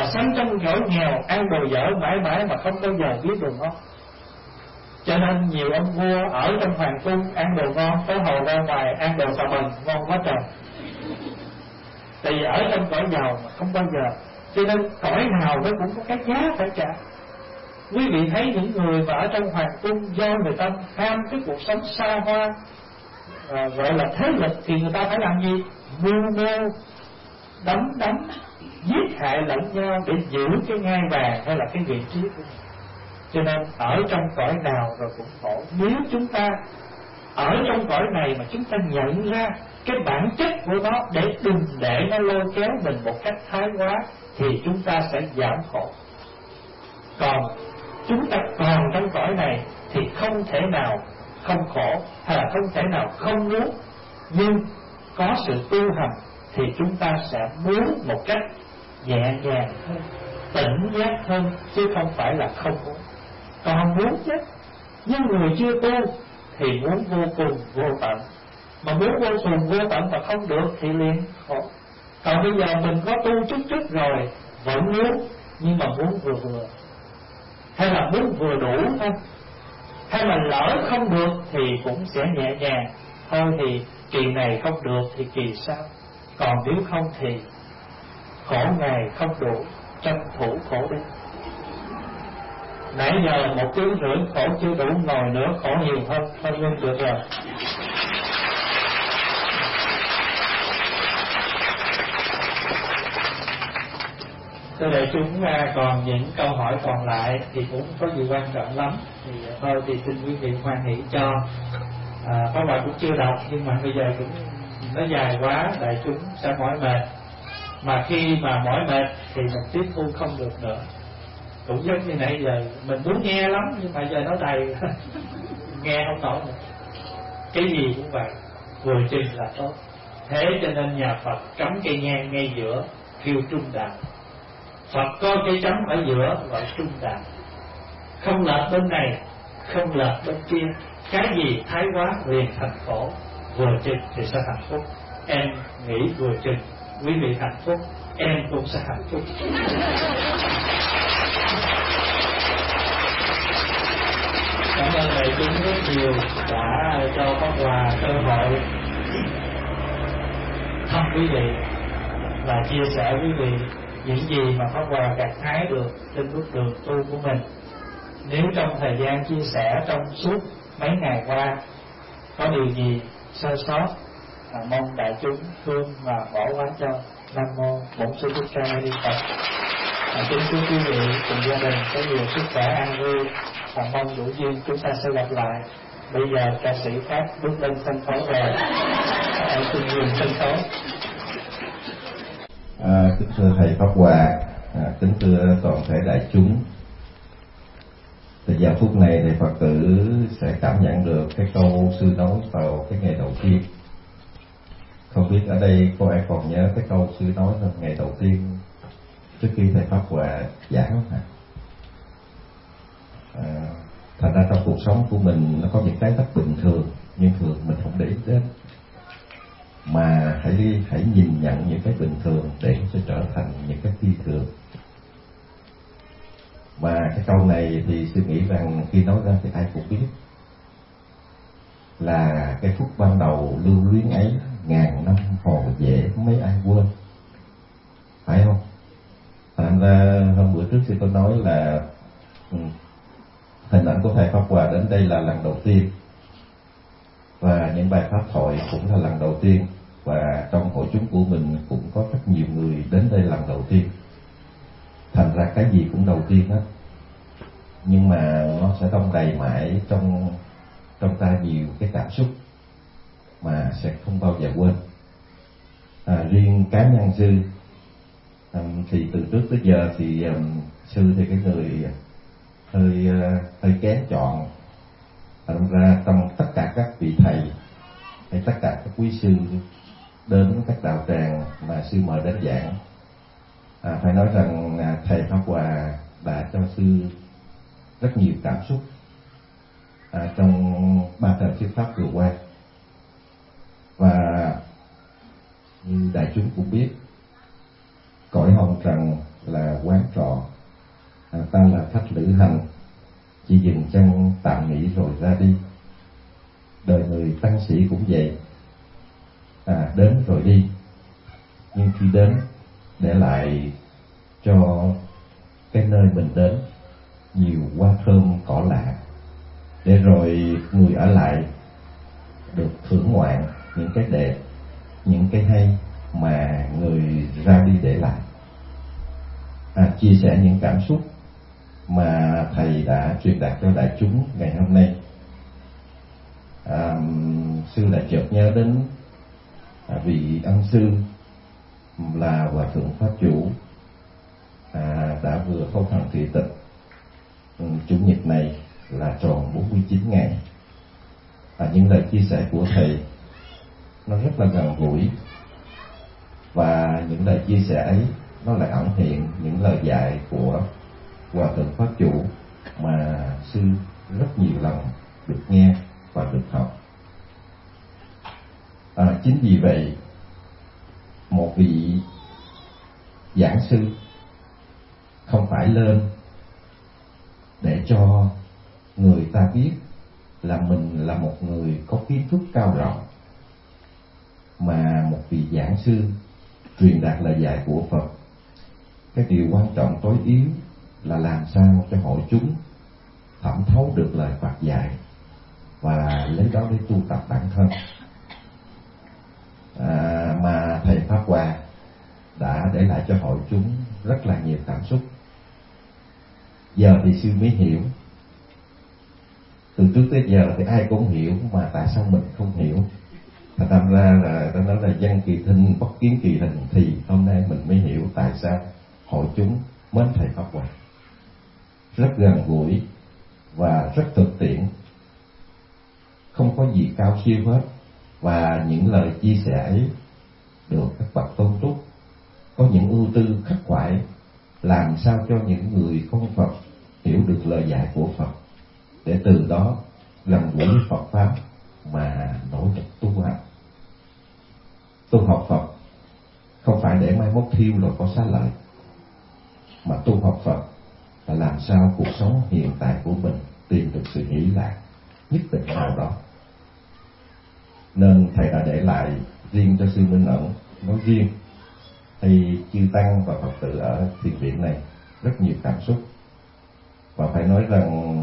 sanh trong cõi nghèo, ăn đồ dở mãi mãi mà không bao giờ biết đồ ngon. Cho nên nhiều ông vua ở trong hoàng cung ăn đồ ngon, có hầu ra ngoài ăn đồ xà bần ngon quá trời. Tại vì ở trong cõi giàu mà không bao giờ, cho nên cõi nào nó cũng có cái giá phải trả. Quý vị thấy những người mà ở trong hoàng cung do người ta ham cái cuộc sống xa hoa, gọi là thế lực, thì người ta phải làm gì? Mưu đấm giết hại lẫn nhau để giữ cái ngai vàng hay là cái vị trí của mình. Cho nên ở trong cõi nào rồi cũng khổ. Nếu chúng ta ở trong cõi này mà chúng ta nhận ra cái bản chất của nó để đừng để nó lôi kéo mình một cách thái quá, thì chúng ta sẽ giảm khổ. Còn chúng ta còn trong cõi này thì không thể nào không khổ, hay là không thể nào không muốn. Nhưng có sự tu hành thì chúng ta sẽ muốn một cách nhẹ nhàng hơn, tỉnh giác hơn, chứ không phải là không muốn. Còn muốn chứ, nhưng người chưa tu thì muốn vô cùng vô tận, mà muốn vô cùng vô tận mà không được thì liền khổ. Còn bây giờ mình có tu chút rồi vẫn muốn, nhưng mà muốn vừa vừa, hay là muốn vừa đủ thôi, hay là lỡ không được thì cũng sẽ nhẹ nhàng thôi, thì kỳ này không được thì kỳ sau. Còn nếu không thì khổ ngày không đủ, tranh thủ khổ đi. Nãy giờ 1 tiếng rưỡi khổ chưa đủ, ngồi nữa khổ nhiều hơn, thôi ngưng được rồi. Thưa đại chúng, còn những câu hỏi còn lại thì cũng có gì quan trọng lắm, thì thôi thì xin quý vị hoan hỷ cho. Pháp Hòa cũng chưa đọc, nhưng mà bây giờ cũng nó dài quá, đại chúng sẽ mỏi mệt. Mà khi mà mỏi mệt thì mình tiếp thu không được nữa. Cũng giống như nãy giờ mình muốn nghe lắm, nhưng mà giờ nó đầy nghe không nổi nữa. Cái gì cũng vậy, vừa chừng là tốt. Thế cho nên nhà Phật cắm cây nhang ngay giữa, kêu trung đạo. Phật có cây chấm ở giữa gọi trung đạo, không lệch bên này, không lệch bên kia. Cái gì thái quá liền thành khổ, vừa chừng thì sẽ hạnh phúc. Em nghĩ vừa chừng, quý vị hạnh phúc, em cũng sẽ hạnh phúc. Cảm ơn đại chúng rất nhiều đã cho Pháp Hòa cơ hội thăm quý vị và chia sẻ quý vị những gì mà Pháp Hòa gặt hái được trên bước đường tu của mình. Nếu trong thời gian chia sẻ trong suốt mấy ngày qua có điều gì sơ sót, mong đại chúng thương và bỏ qua cho. Nam mô Bổn Sư Thích Ca Mâu Ni Phật. Kính chúc quý vị cùng gia đình có nhiều sức khỏe an vui, và mong đủ duyên chúng ta sẽ gặp lại. Bây giờ ca sĩ khác bước lên sân khấu rồi, xin dừng sân khấu. Kính thưa thầy Pháp Hòa, kính thưa toàn thể đại chúng. Từ giờ phút này thì Phật tử sẽ cảm nhận được cái câu sư nói vào cái ngày đầu tiên. Không biết ở đây có ai còn nhớ cái câu sư nói vào ngày đầu tiên trước khi thầy Pháp Hòa giảng không hả? Thành ra trong cuộc sống của mình nó có những cái rất bình thường, nhưng thường mình không để ý đến. Mà hãy nhìn nhận những cái bình thường để nó sẽ trở thành những cái phi thường. Và cái câu này thì tôi nghĩ rằng khi nói ra thì ai cũng biết là cái phút ban đầu lưu luyến ấy, ngàn năm hòn dễ mấy ai quên, phải không? Thành ra hôm bữa trước thì tôi nói là hình ảnh của thầy Pháp Hòa đến đây là lần đầu tiên, và những bài pháp thoại cũng là lần đầu tiên, và trong hội chúng của mình cũng có rất nhiều người đến đây lần đầu tiên. Thành ra cái gì cũng đầu tiên hết, nhưng mà nó sẽ đông đầy mãi trong ta nhiều cái cảm xúc mà sẽ không bao giờ quên. Riêng cá nhân sư thì từ trước tới giờ thì sư thì cái người hơi kén chọn. Thành ra trong tất cả các vị thầy hay tất cả các quý sư đến các đạo tràng mà sư mời đến giảng, phải nói rằng thầy Pháp Hòa đã cho sư rất nhiều cảm xúc trong 3 trận thuyết pháp vừa qua. Và như đại chúng cũng biết, cõi hồng trần là quán trọ, ta là khách lữ hành, chỉ dừng chân tạm nghỉ rồi ra đi. Đời người tăng sĩ cũng vậy, đến rồi đi, nhưng khi đến để lại cho cái nơi mình đến nhiều hoa thơm cỏ lạ, để rồi người ở lại được thưởng ngoạn những cái đẹp, những cái hay mà người ra đi để lại. Chia sẻ những cảm xúc mà thầy đã truyền đạt cho đại chúng ngày hôm nay. Sư đã chợt nhớ đến vị ân sư là Hòa Thượng Pháp Chủ đã vừa phong thần thị tịch chủ nhật này là tròn 49 ngày. Những lời chia sẻ của thầy nó rất là gần gũi, và những lời chia sẻ ấy nó lại ẩn hiện những lời dạy của Hòa Thượng Pháp Chủ mà sư rất nhiều lần được nghe và được học. Chính vì vậy, một vị giảng sư không phải lên để cho người ta biết là mình là một người có kiến thức cao rộng, mà một vị giảng sư truyền đạt lời dạy của Phật, cái điều quan trọng tối yếu là làm sao cho hội chúng thẩm thấu được lời Phật dạy và lấy đó để tu tập bản thân. Mà thầy Pháp Hòa đã để lại cho hội chúng rất là nhiều cảm xúc. Giờ thì sư mới hiểu, từ trước tới giờ thì ai cũng hiểu, mà tại sao mình không hiểu? Thành ra là ta nói là dân kỳ thinh bất kiến kỳ hình, thì hôm nay mình mới hiểu tại sao hội chúng mến thầy Pháp Hòa. Rất gần gũi và rất thực tiễn, không có gì cao siêu hết, và những lời chia sẻ ấy được các bậc tôn túc có những ưu tư khắc khoải, làm sao cho những người con Phật hiểu được lời dạy của Phật, để từ đó gần gũi với Phật pháp mà nỗ lực tu hành. Tu học Phật không phải để mai mốt thiêu rồi có xá lợi, mà tu học Phật là làm sao cuộc sống hiện tại của mình tìm được sự hỷ lạc nhất định nào đó. Nên thầy đã để lại riêng cho sư Minh Ẩn nói riêng, hay chư tăng và Phật tử ở thiền viện này rất nhiều cảm xúc. Và phải nói rằng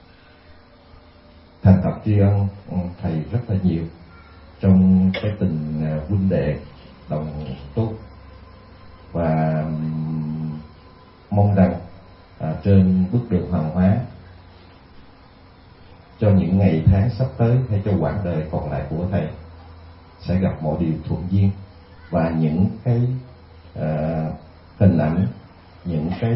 thành thật tri ân thầy rất là nhiều trong cái tình huynh đệ đồng tốt, và mong rằng trên bước đường hoàng hóa cho những ngày tháng sắp tới hay cho quãng đời còn lại của thầy sẽ gặp mọi điều thuận duyên, và những cái hình ảnh, những cái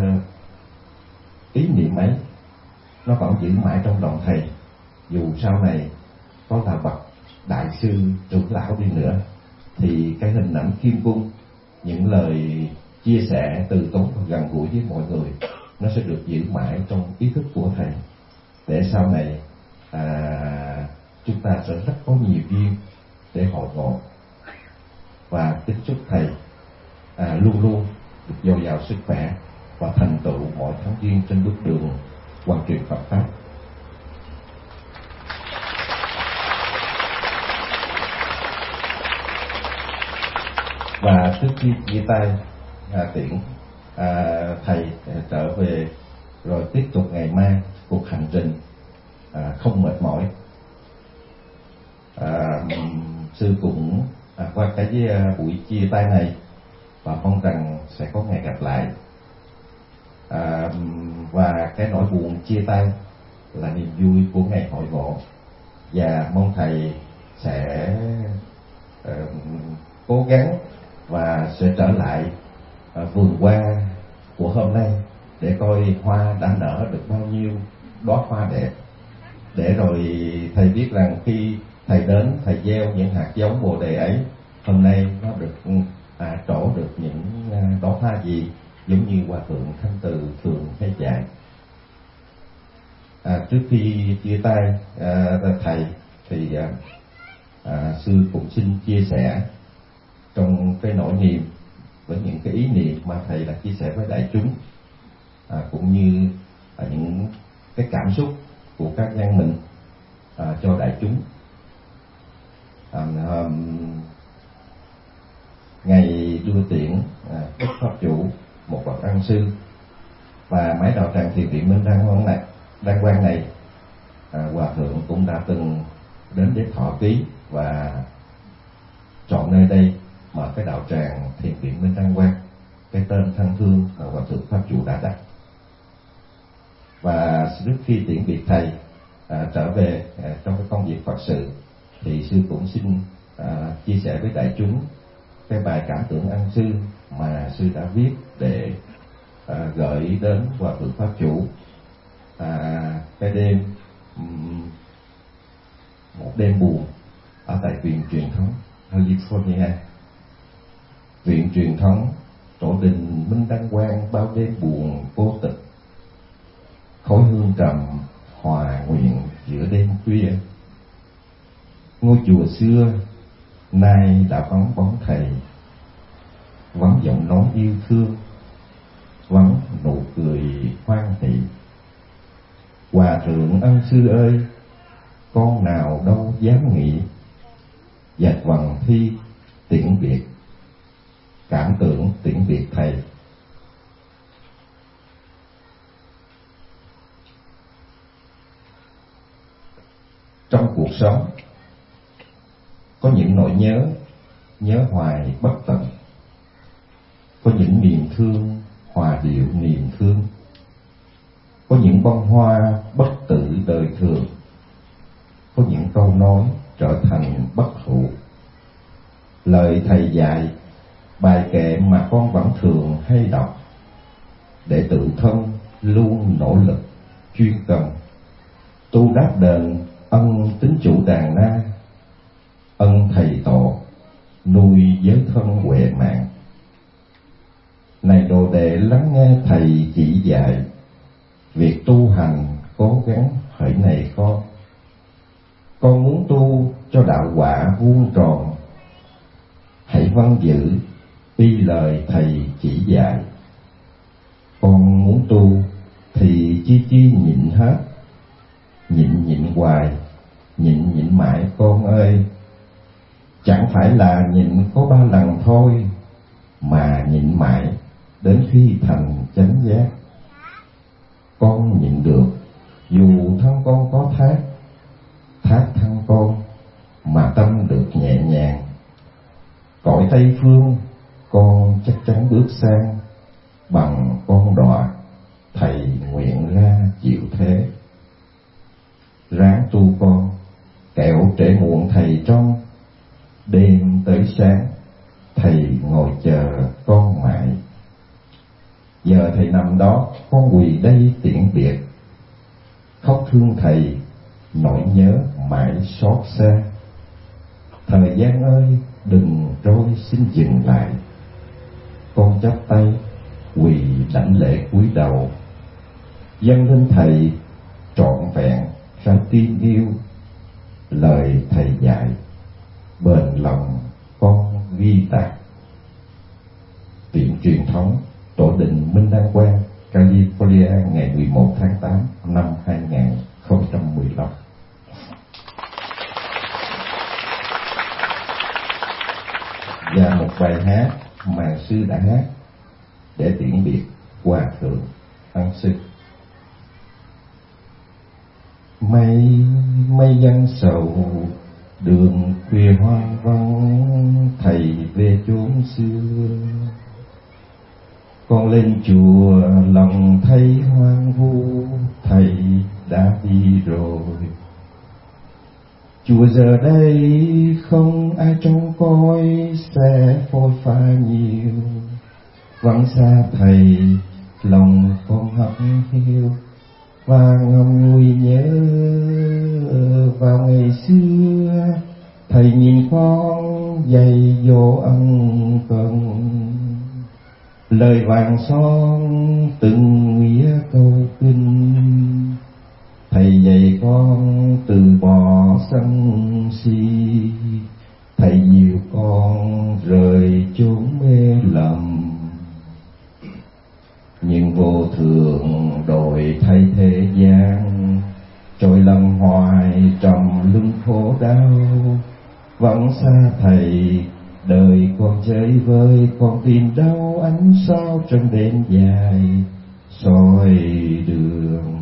ý niệm ấy nó vẫn giữ mãi trong lòng thầy, dù sau này có là bậc đại sư trưởng lão đi nữa, thì cái hình ảnh kim cung, những lời chia sẻ từ tốn và gần gũi với mọi người, nó sẽ được giữ mãi trong ý thức của thầy, để sau này chúng ta sẽ rất có nhiều duyên để hội ngộ. Và kính chúc thầy luôn luôn được dồi dào sức khỏe và thành tựu mọi thắng duyên trên bước đường hoàn truyền Phật pháp. Và trước khi chia tay tiễn thầy trở về rồi tiếp tục ngày mai cuộc hành trình không mệt mỏi, sư cũng qua cái buổi chia tay này và mong rằng sẽ có ngày gặp lại, và cái nỗi buồn chia tay là niềm vui của ngày hội ngộ, và mong thầy sẽ cố gắng và sẽ trở lại vườn hoa của hôm nay để coi hoa đã nở được bao nhiêu đóa hoa đẹp, để rồi thầy biết rằng khi thầy đến thầy gieo những hạt giống bồ đề ấy, hôm nay nó được trổ được những đóa hoa gì, giống như Hòa Thượng Thanh Từ thường hay dạy. Trước khi chia tay thầy thì sư cũng xin chia sẻ trong cái nỗi niềm với những cái ý niệm mà thầy đã chia sẻ với đại chúng, cũng như những cái cảm xúc của các nhân mình cho đại chúng. Ngày đưa tiễn Đức Pháp Chủ, một bậc ân sư, và mái đạo tràng Thiền viện Minh Đăng Quang này, Hòa Thượng cũng đã từng đến để thọ ký và chọn nơi đây mở cái đạo tràng Thiền viện Minh Đăng Quang, cái tên thân thương mà Hòa Thượng Pháp Chủ đã đặt. Và trước khi tiễn biệt thầy trở về trong cái công việc Phật sự, thì sư cũng xin chia sẻ với đại chúng cái bài cảm tưởng ân sư mà sư đã viết để gửi đến Hòa Thượng Pháp Chủ. Cái đêm, một đêm buồn ở tại viện truyền thống California. Viện truyền thống tổ đình Minh Đăng Quang bao đêm buồn vô tịch, khói hương trầm hòa nguyện giữa đêm khuya. Ngôi chùa xưa nay đã vắng bóng thầy, vắng giọng nói yêu thương, vắng nụ cười hoan hỷ. Hòa Thượng ân sư ơi, con nào đâu dám nghĩ, dạch vần thi tiễn biệt, cảm tưởng tiễn biệt thầy. Trong cuộc sống có những nỗi nhớ hoài bất tận, có những niềm thương hòa điệu niềm thương, có những bông hoa bất tử đời thường, có những câu nói trở thành bất hủ. Lời thầy dạy, bài kệ mà con vẫn thường hay đọc, để tự thân luôn nỗ lực chuyên cần, tu đáp đền ân tín chủ đàn na, ân thầy tổ nuôi giới thân huệ mạng. Này đồ đệ lắng nghe thầy chỉ dạy, việc tu hành cố gắng hỡi này con muốn tu cho đạo quả vuông tròn, hãy vâng giữ y lời thầy chỉ dạy. Con muốn tu thì chi nhịn hết, nhịn hoài, nhịn mãi con ơi. Chẳng phải là nhịn có 3 lần thôi, mà nhịn mãi đến khi thành chánh giác. Con nhịn được dù thân con có thác thân con mà tâm được nhẹ nhàng. Cõi Tây Phương con chắc chắn bước sang, bằng con đọa thầy nguyện ra chịu thế. Ráng tu con, kẻo trễ muộn thầy trong, đêm tới sáng thầy ngồi chờ con mãi. Giờ thầy nằm đó con quỳ đây tiễn biệt, khóc thương thầy nỗi nhớ mãi xót xa. Thời gian ơi đừng trôi xin dừng lại, con chắp tay quỳ đảnh lễ cúi đầu, dâng lên thầy trọn vẹn trái tim yêu. Lời thầy dạy bền lòng con ghi tạc. Viện truyền thống tổ đình Minh Đăng Quang, California, ngày 11 tháng 8 năm 2015. Và một bài hát mà sư đã hát để tiễn biệt Hòa Thượng ân sư. Mây giăng sầu đường khuya hoang vắng, thầy về chốn xưa. Con lên chùa lòng thấy hoang vu, thầy đã đi rồi. Chùa giờ đây không ai trông coi, sẽ phôi pha nhiều. Vắng xa thầy lòng con hận hiu, và ngầm ngùi nhớ vào ngày xưa. Thầy nhìn con dạy dỗ ân cần, lời vàng son từng nghĩa câu kinh. Thầy dạy con từ bỏ sân si, thầy dìu con rời chốn mê lầm. vô thường đổi thay thế gian, trôi lăn hoài trong luân khổ đau. Vắng xa thầy, đời con chơi vơi, con tìm đâu ánh sao trong đêm dài soi đường.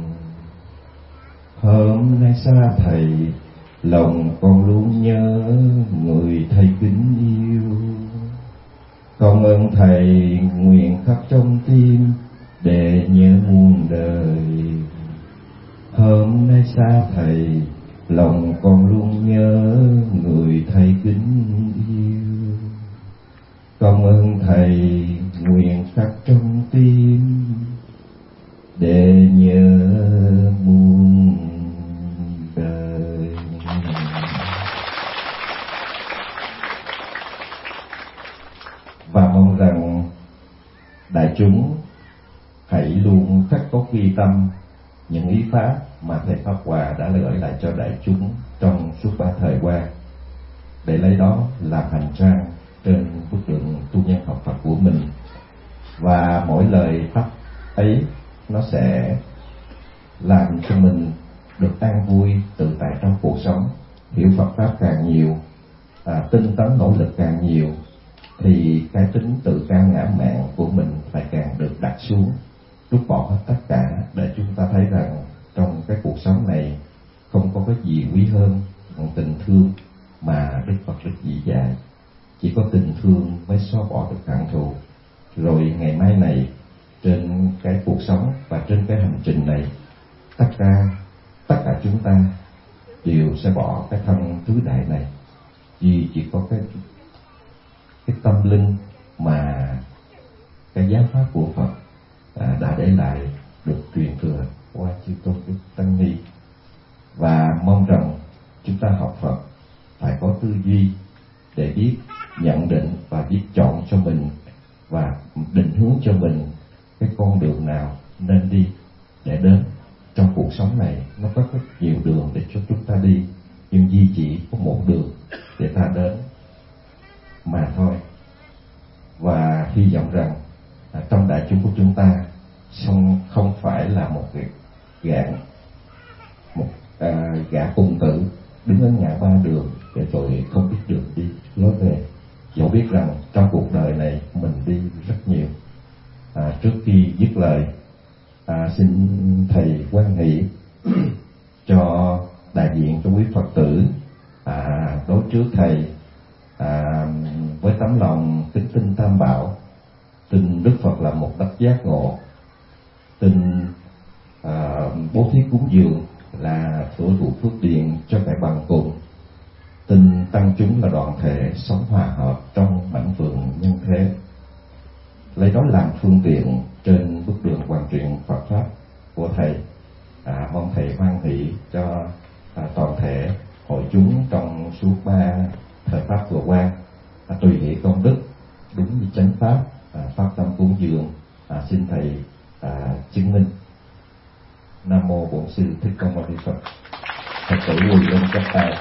Hôm nay xa thầy, lòng con luôn nhớ người thầy kính yêu. Con ơn thầy nguyện khắc trong tim để nhớ muôn đời. Hôm nay xa thầy, lòng con luôn nhớ người thầy kính yêu. Con ơn thầy nguyện khắc trong tim để nhớ muôn đời. Và mong rằng đại chúng hãy luôn khắc cốt ghi tâm những ý pháp mà thầy Pháp Hòa đã gửi lại cho đại chúng trong suốt 3 thời qua, để lấy đó làm hành trang trên bước đường tu nhân học Phật của mình. Và mỗi lời pháp ấy nó sẽ làm cho mình được an vui tự tại trong cuộc sống. Hiểu Phật pháp càng nhiều, tinh tấn nỗ lực càng nhiều, thì cái tính tự cao ngã mạn của mình phải càng được đặt xuống, rút bỏ hết tất cả, để chúng ta thấy rằng trong cái cuộc sống này không có cái gì quý hơn tình thương mà Đức Phật rất dĩ dạy. Chỉ có tình thương mới xóa bỏ được hận thù. Rồi ngày mai này, trên cái cuộc sống và trên cái hành trình này, tất cả chúng ta đều sẽ bỏ cái thân tứ đại này, vì chỉ có cái tâm linh mà cái giáo pháp của Phật đã để lại được truyền thừa qua chư tôn đức tăng ni. Và mong rằng chúng ta học Phật phải có tư duy để biết nhận định và biết chọn cho mình và định hướng cho mình cái con đường nào nên đi để đến. Trong cuộc sống này nó có rất nhiều đường để cho chúng ta đi, nhưng duy chỉ có một đường để ta đến mà thôi. Và hy vọng rằng trong đại chúng của chúng ta không phải là một gã cùng tử đứng ở ngã ba đường để rồi không biết đường đi lối về. Dẫu biết rằng trong cuộc đời này mình đi rất nhiều. Trước khi dứt lời, xin thầy quan hệ cho đại diện cho quý Phật tử đối trước thầy với tấm lòng kính tin Tam Bảo, tin Đức Phật là một đấng giác ngộ, tin bố thí cúng dường là hưởng thụ phước điền cho kẻ bằng cùng, tin tăng chúng là đoàn thể sống hòa hợp trong mảnh vườn nhân thế, lấy đó làm phương tiện trên bước đường hoàn truyền Phật pháp của thầy. Mong thầy hoan hỷ cho toàn thể hội chúng trong suốt 3 thời pháp vừa qua tùy hỷ công đức đúng như chánh pháp, pháp tâm cúng dường. Xin thầy chứng minh. Nam mô Bổn Sư Thích Ca Mâu Ni Phật. Phật tử quỳ lên chắp tay.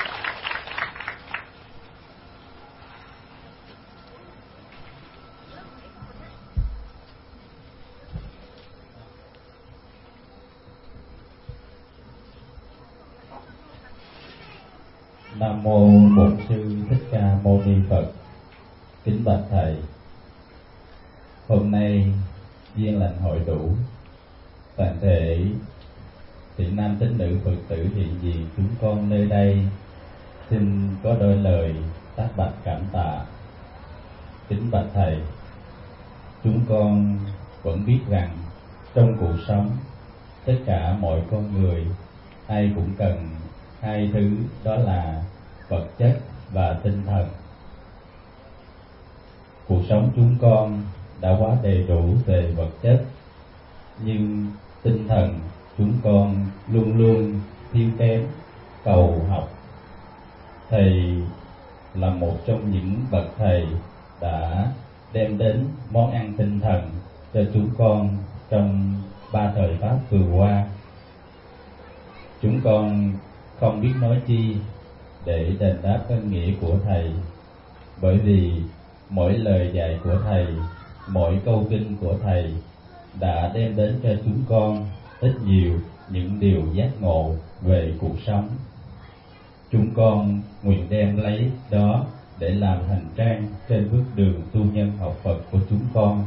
Nam mô Bổn Sư Thích Ca Mâu Ni Phật. Kính bạch thầy, hôm nay duyên lành hội đủ, toàn thể thiện nam tín nữ Phật tử hiện diện chúng con nơi đây xin có đôi lời tác bạch cảm tạ. Kính bạch thầy, chúng con vẫn biết rằng trong cuộc sống tất cả mọi con người ai cũng cần hai thứ, đó là vật chất và tinh thần. Cuộc sống chúng con đã quá đầy đủ về vật chất, nhưng tinh thần chúng con luôn luôn thiếu kém, cầu học. Thầy là một trong những bậc thầy đã đem đến món ăn tinh thần cho chúng con trong 3 thời pháp vừa qua. Chúng con không biết nói chi để đền đáp ơn nghĩa của thầy, bởi vì mỗi lời dạy của thầy, mỗi câu kinh của thầy đã đem đến cho chúng con ít nhiều những điều giác ngộ về cuộc sống. Chúng con nguyện đem lấy đó để làm hành trang trên bước đường tu nhân học Phật của chúng con.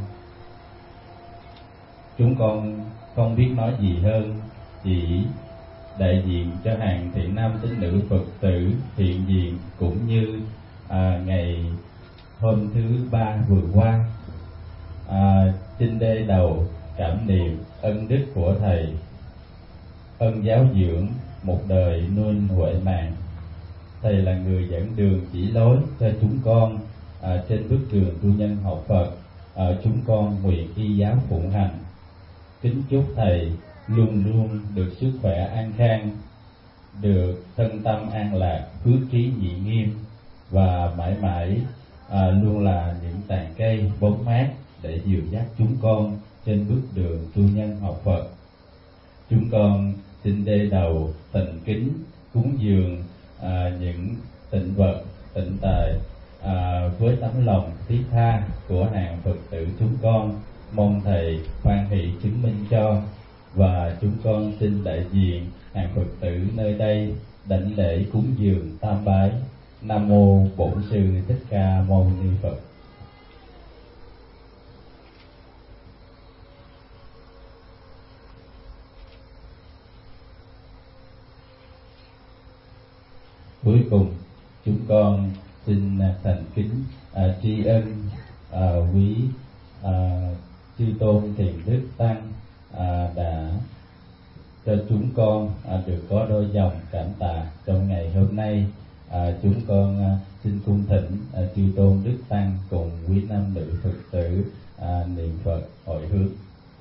Chúng con không biết nói gì hơn, chỉ đại diện cho hàng thiện nam tín nữ Phật tử hiện diện cũng như ngày hôm thứ Ba vừa qua, xin đê đầu cảm niệm ân đức của Thầy, ân giáo dưỡng một đời nuôi huệ mạng. Thầy là người dẫn đường chỉ lối cho chúng con trên bước đường tu nhân học Phật. Chúng con nguyện y giáo phụng hành. Kính chúc Thầy luôn luôn được sức khỏe an khang, được thân tâm an lạc, phước trí nhị nghiêm, và mãi mãi luôn là những tàn cây bóng mát để dìu dắt chúng con trên bước đường tu nhân học Phật. Chúng con xin đê đầu thành kính cúng dường những tịnh vật, tịnh tài với tấm lòng thiết tha của hàng Phật tử chúng con, mong Thầy hoan hỷ chứng minh cho. Và chúng con xin đại diện hàng Phật tử nơi đây đảnh lễ cúng dường tam bái. Nam mô Bổn Sư Thích Ca Mâu Ni Phật. Cuối cùng chúng con xin thành kính tri ân quý chư tôn Thiền Đức Tăng đã cho chúng con được có đôi dòng cảm tạ trong ngày hôm nay. Chúng con xin cung thỉnh chư tôn Đức Tăng cùng quý nam nữ Phật tử niệm Phật hồi hướng.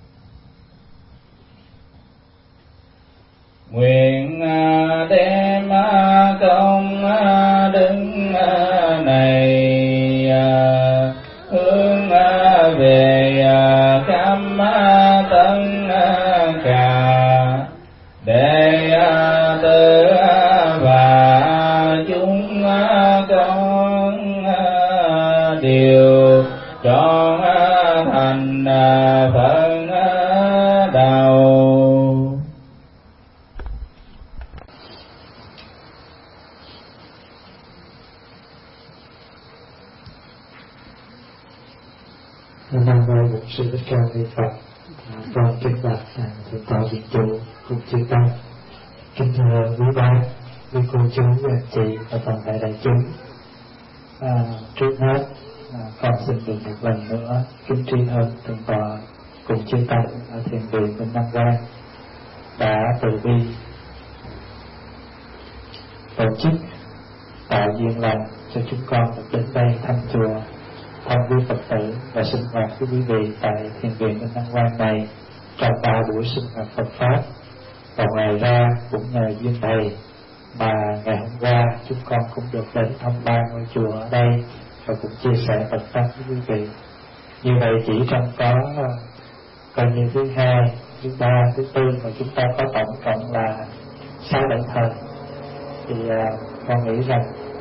Nguyện đem công đức này hướng về khắp tất cả đệ tử và chúng con đều chọn thành Phật đạo. Nam mô Bổn Sư Thích Ca Mâu Ni Phật. Con kính bạch thượng tọa viện chủ cùng chư tăng, kính thưa quý bác, quý cô chú, quý anh chị và toàn thể đại chúng. Trước hết con xin được một lần nữa kính tri ân thượng tọa cùng chư tăng ở thiền viện bên Nam Quang đã từ bi tổ chức tạo duyên lành cho chúng con được đến đây thăm chùa, thăm quý Phật tử và sinh hoạt với quý vị tại thiền viện bên Nam Quang này trong 3 buổi sinh hoạt Phật pháp. Và ngoài ra cũng nhờ duyên thầy mà ngày hôm qua chúng con cũng được đến thăm 3 ngôi chùa ở đây và cũng chia sẻ Phật pháp với quý vị. Như vậy chỉ trong có coi như thứ 2, thứ 3, thứ 4 mà chúng ta có tổng cộng là 6 đảnh thời, thì con nghĩ rằng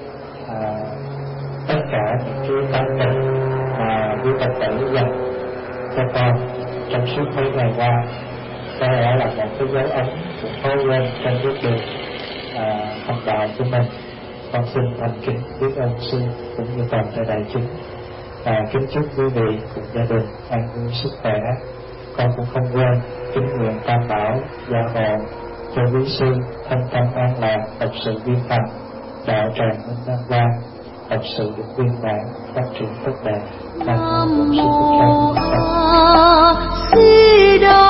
tất cả những cái tâm tình mà quý Phật tử dành cho con trong suốt mấy ngày qua có lẽ là một cái dấu ấn cũng khó quên trên bước đường học đạo của mình. Con xin thành kính biết ơn sư cũng như toàn thể đại chúng và kính chúc quý vị cùng gia đình an vui sức khỏe. Con cũng không quên kính nguyện tam bảo gia hộ cho quý sư thân tâm an lạc, thật sự viên thành, đạo tràng minh Nam Quang thật sự được viên mãn, phát triển tốt đẹp. Nam mô Bổn Sư Thích Ca Mâu Ni Phật.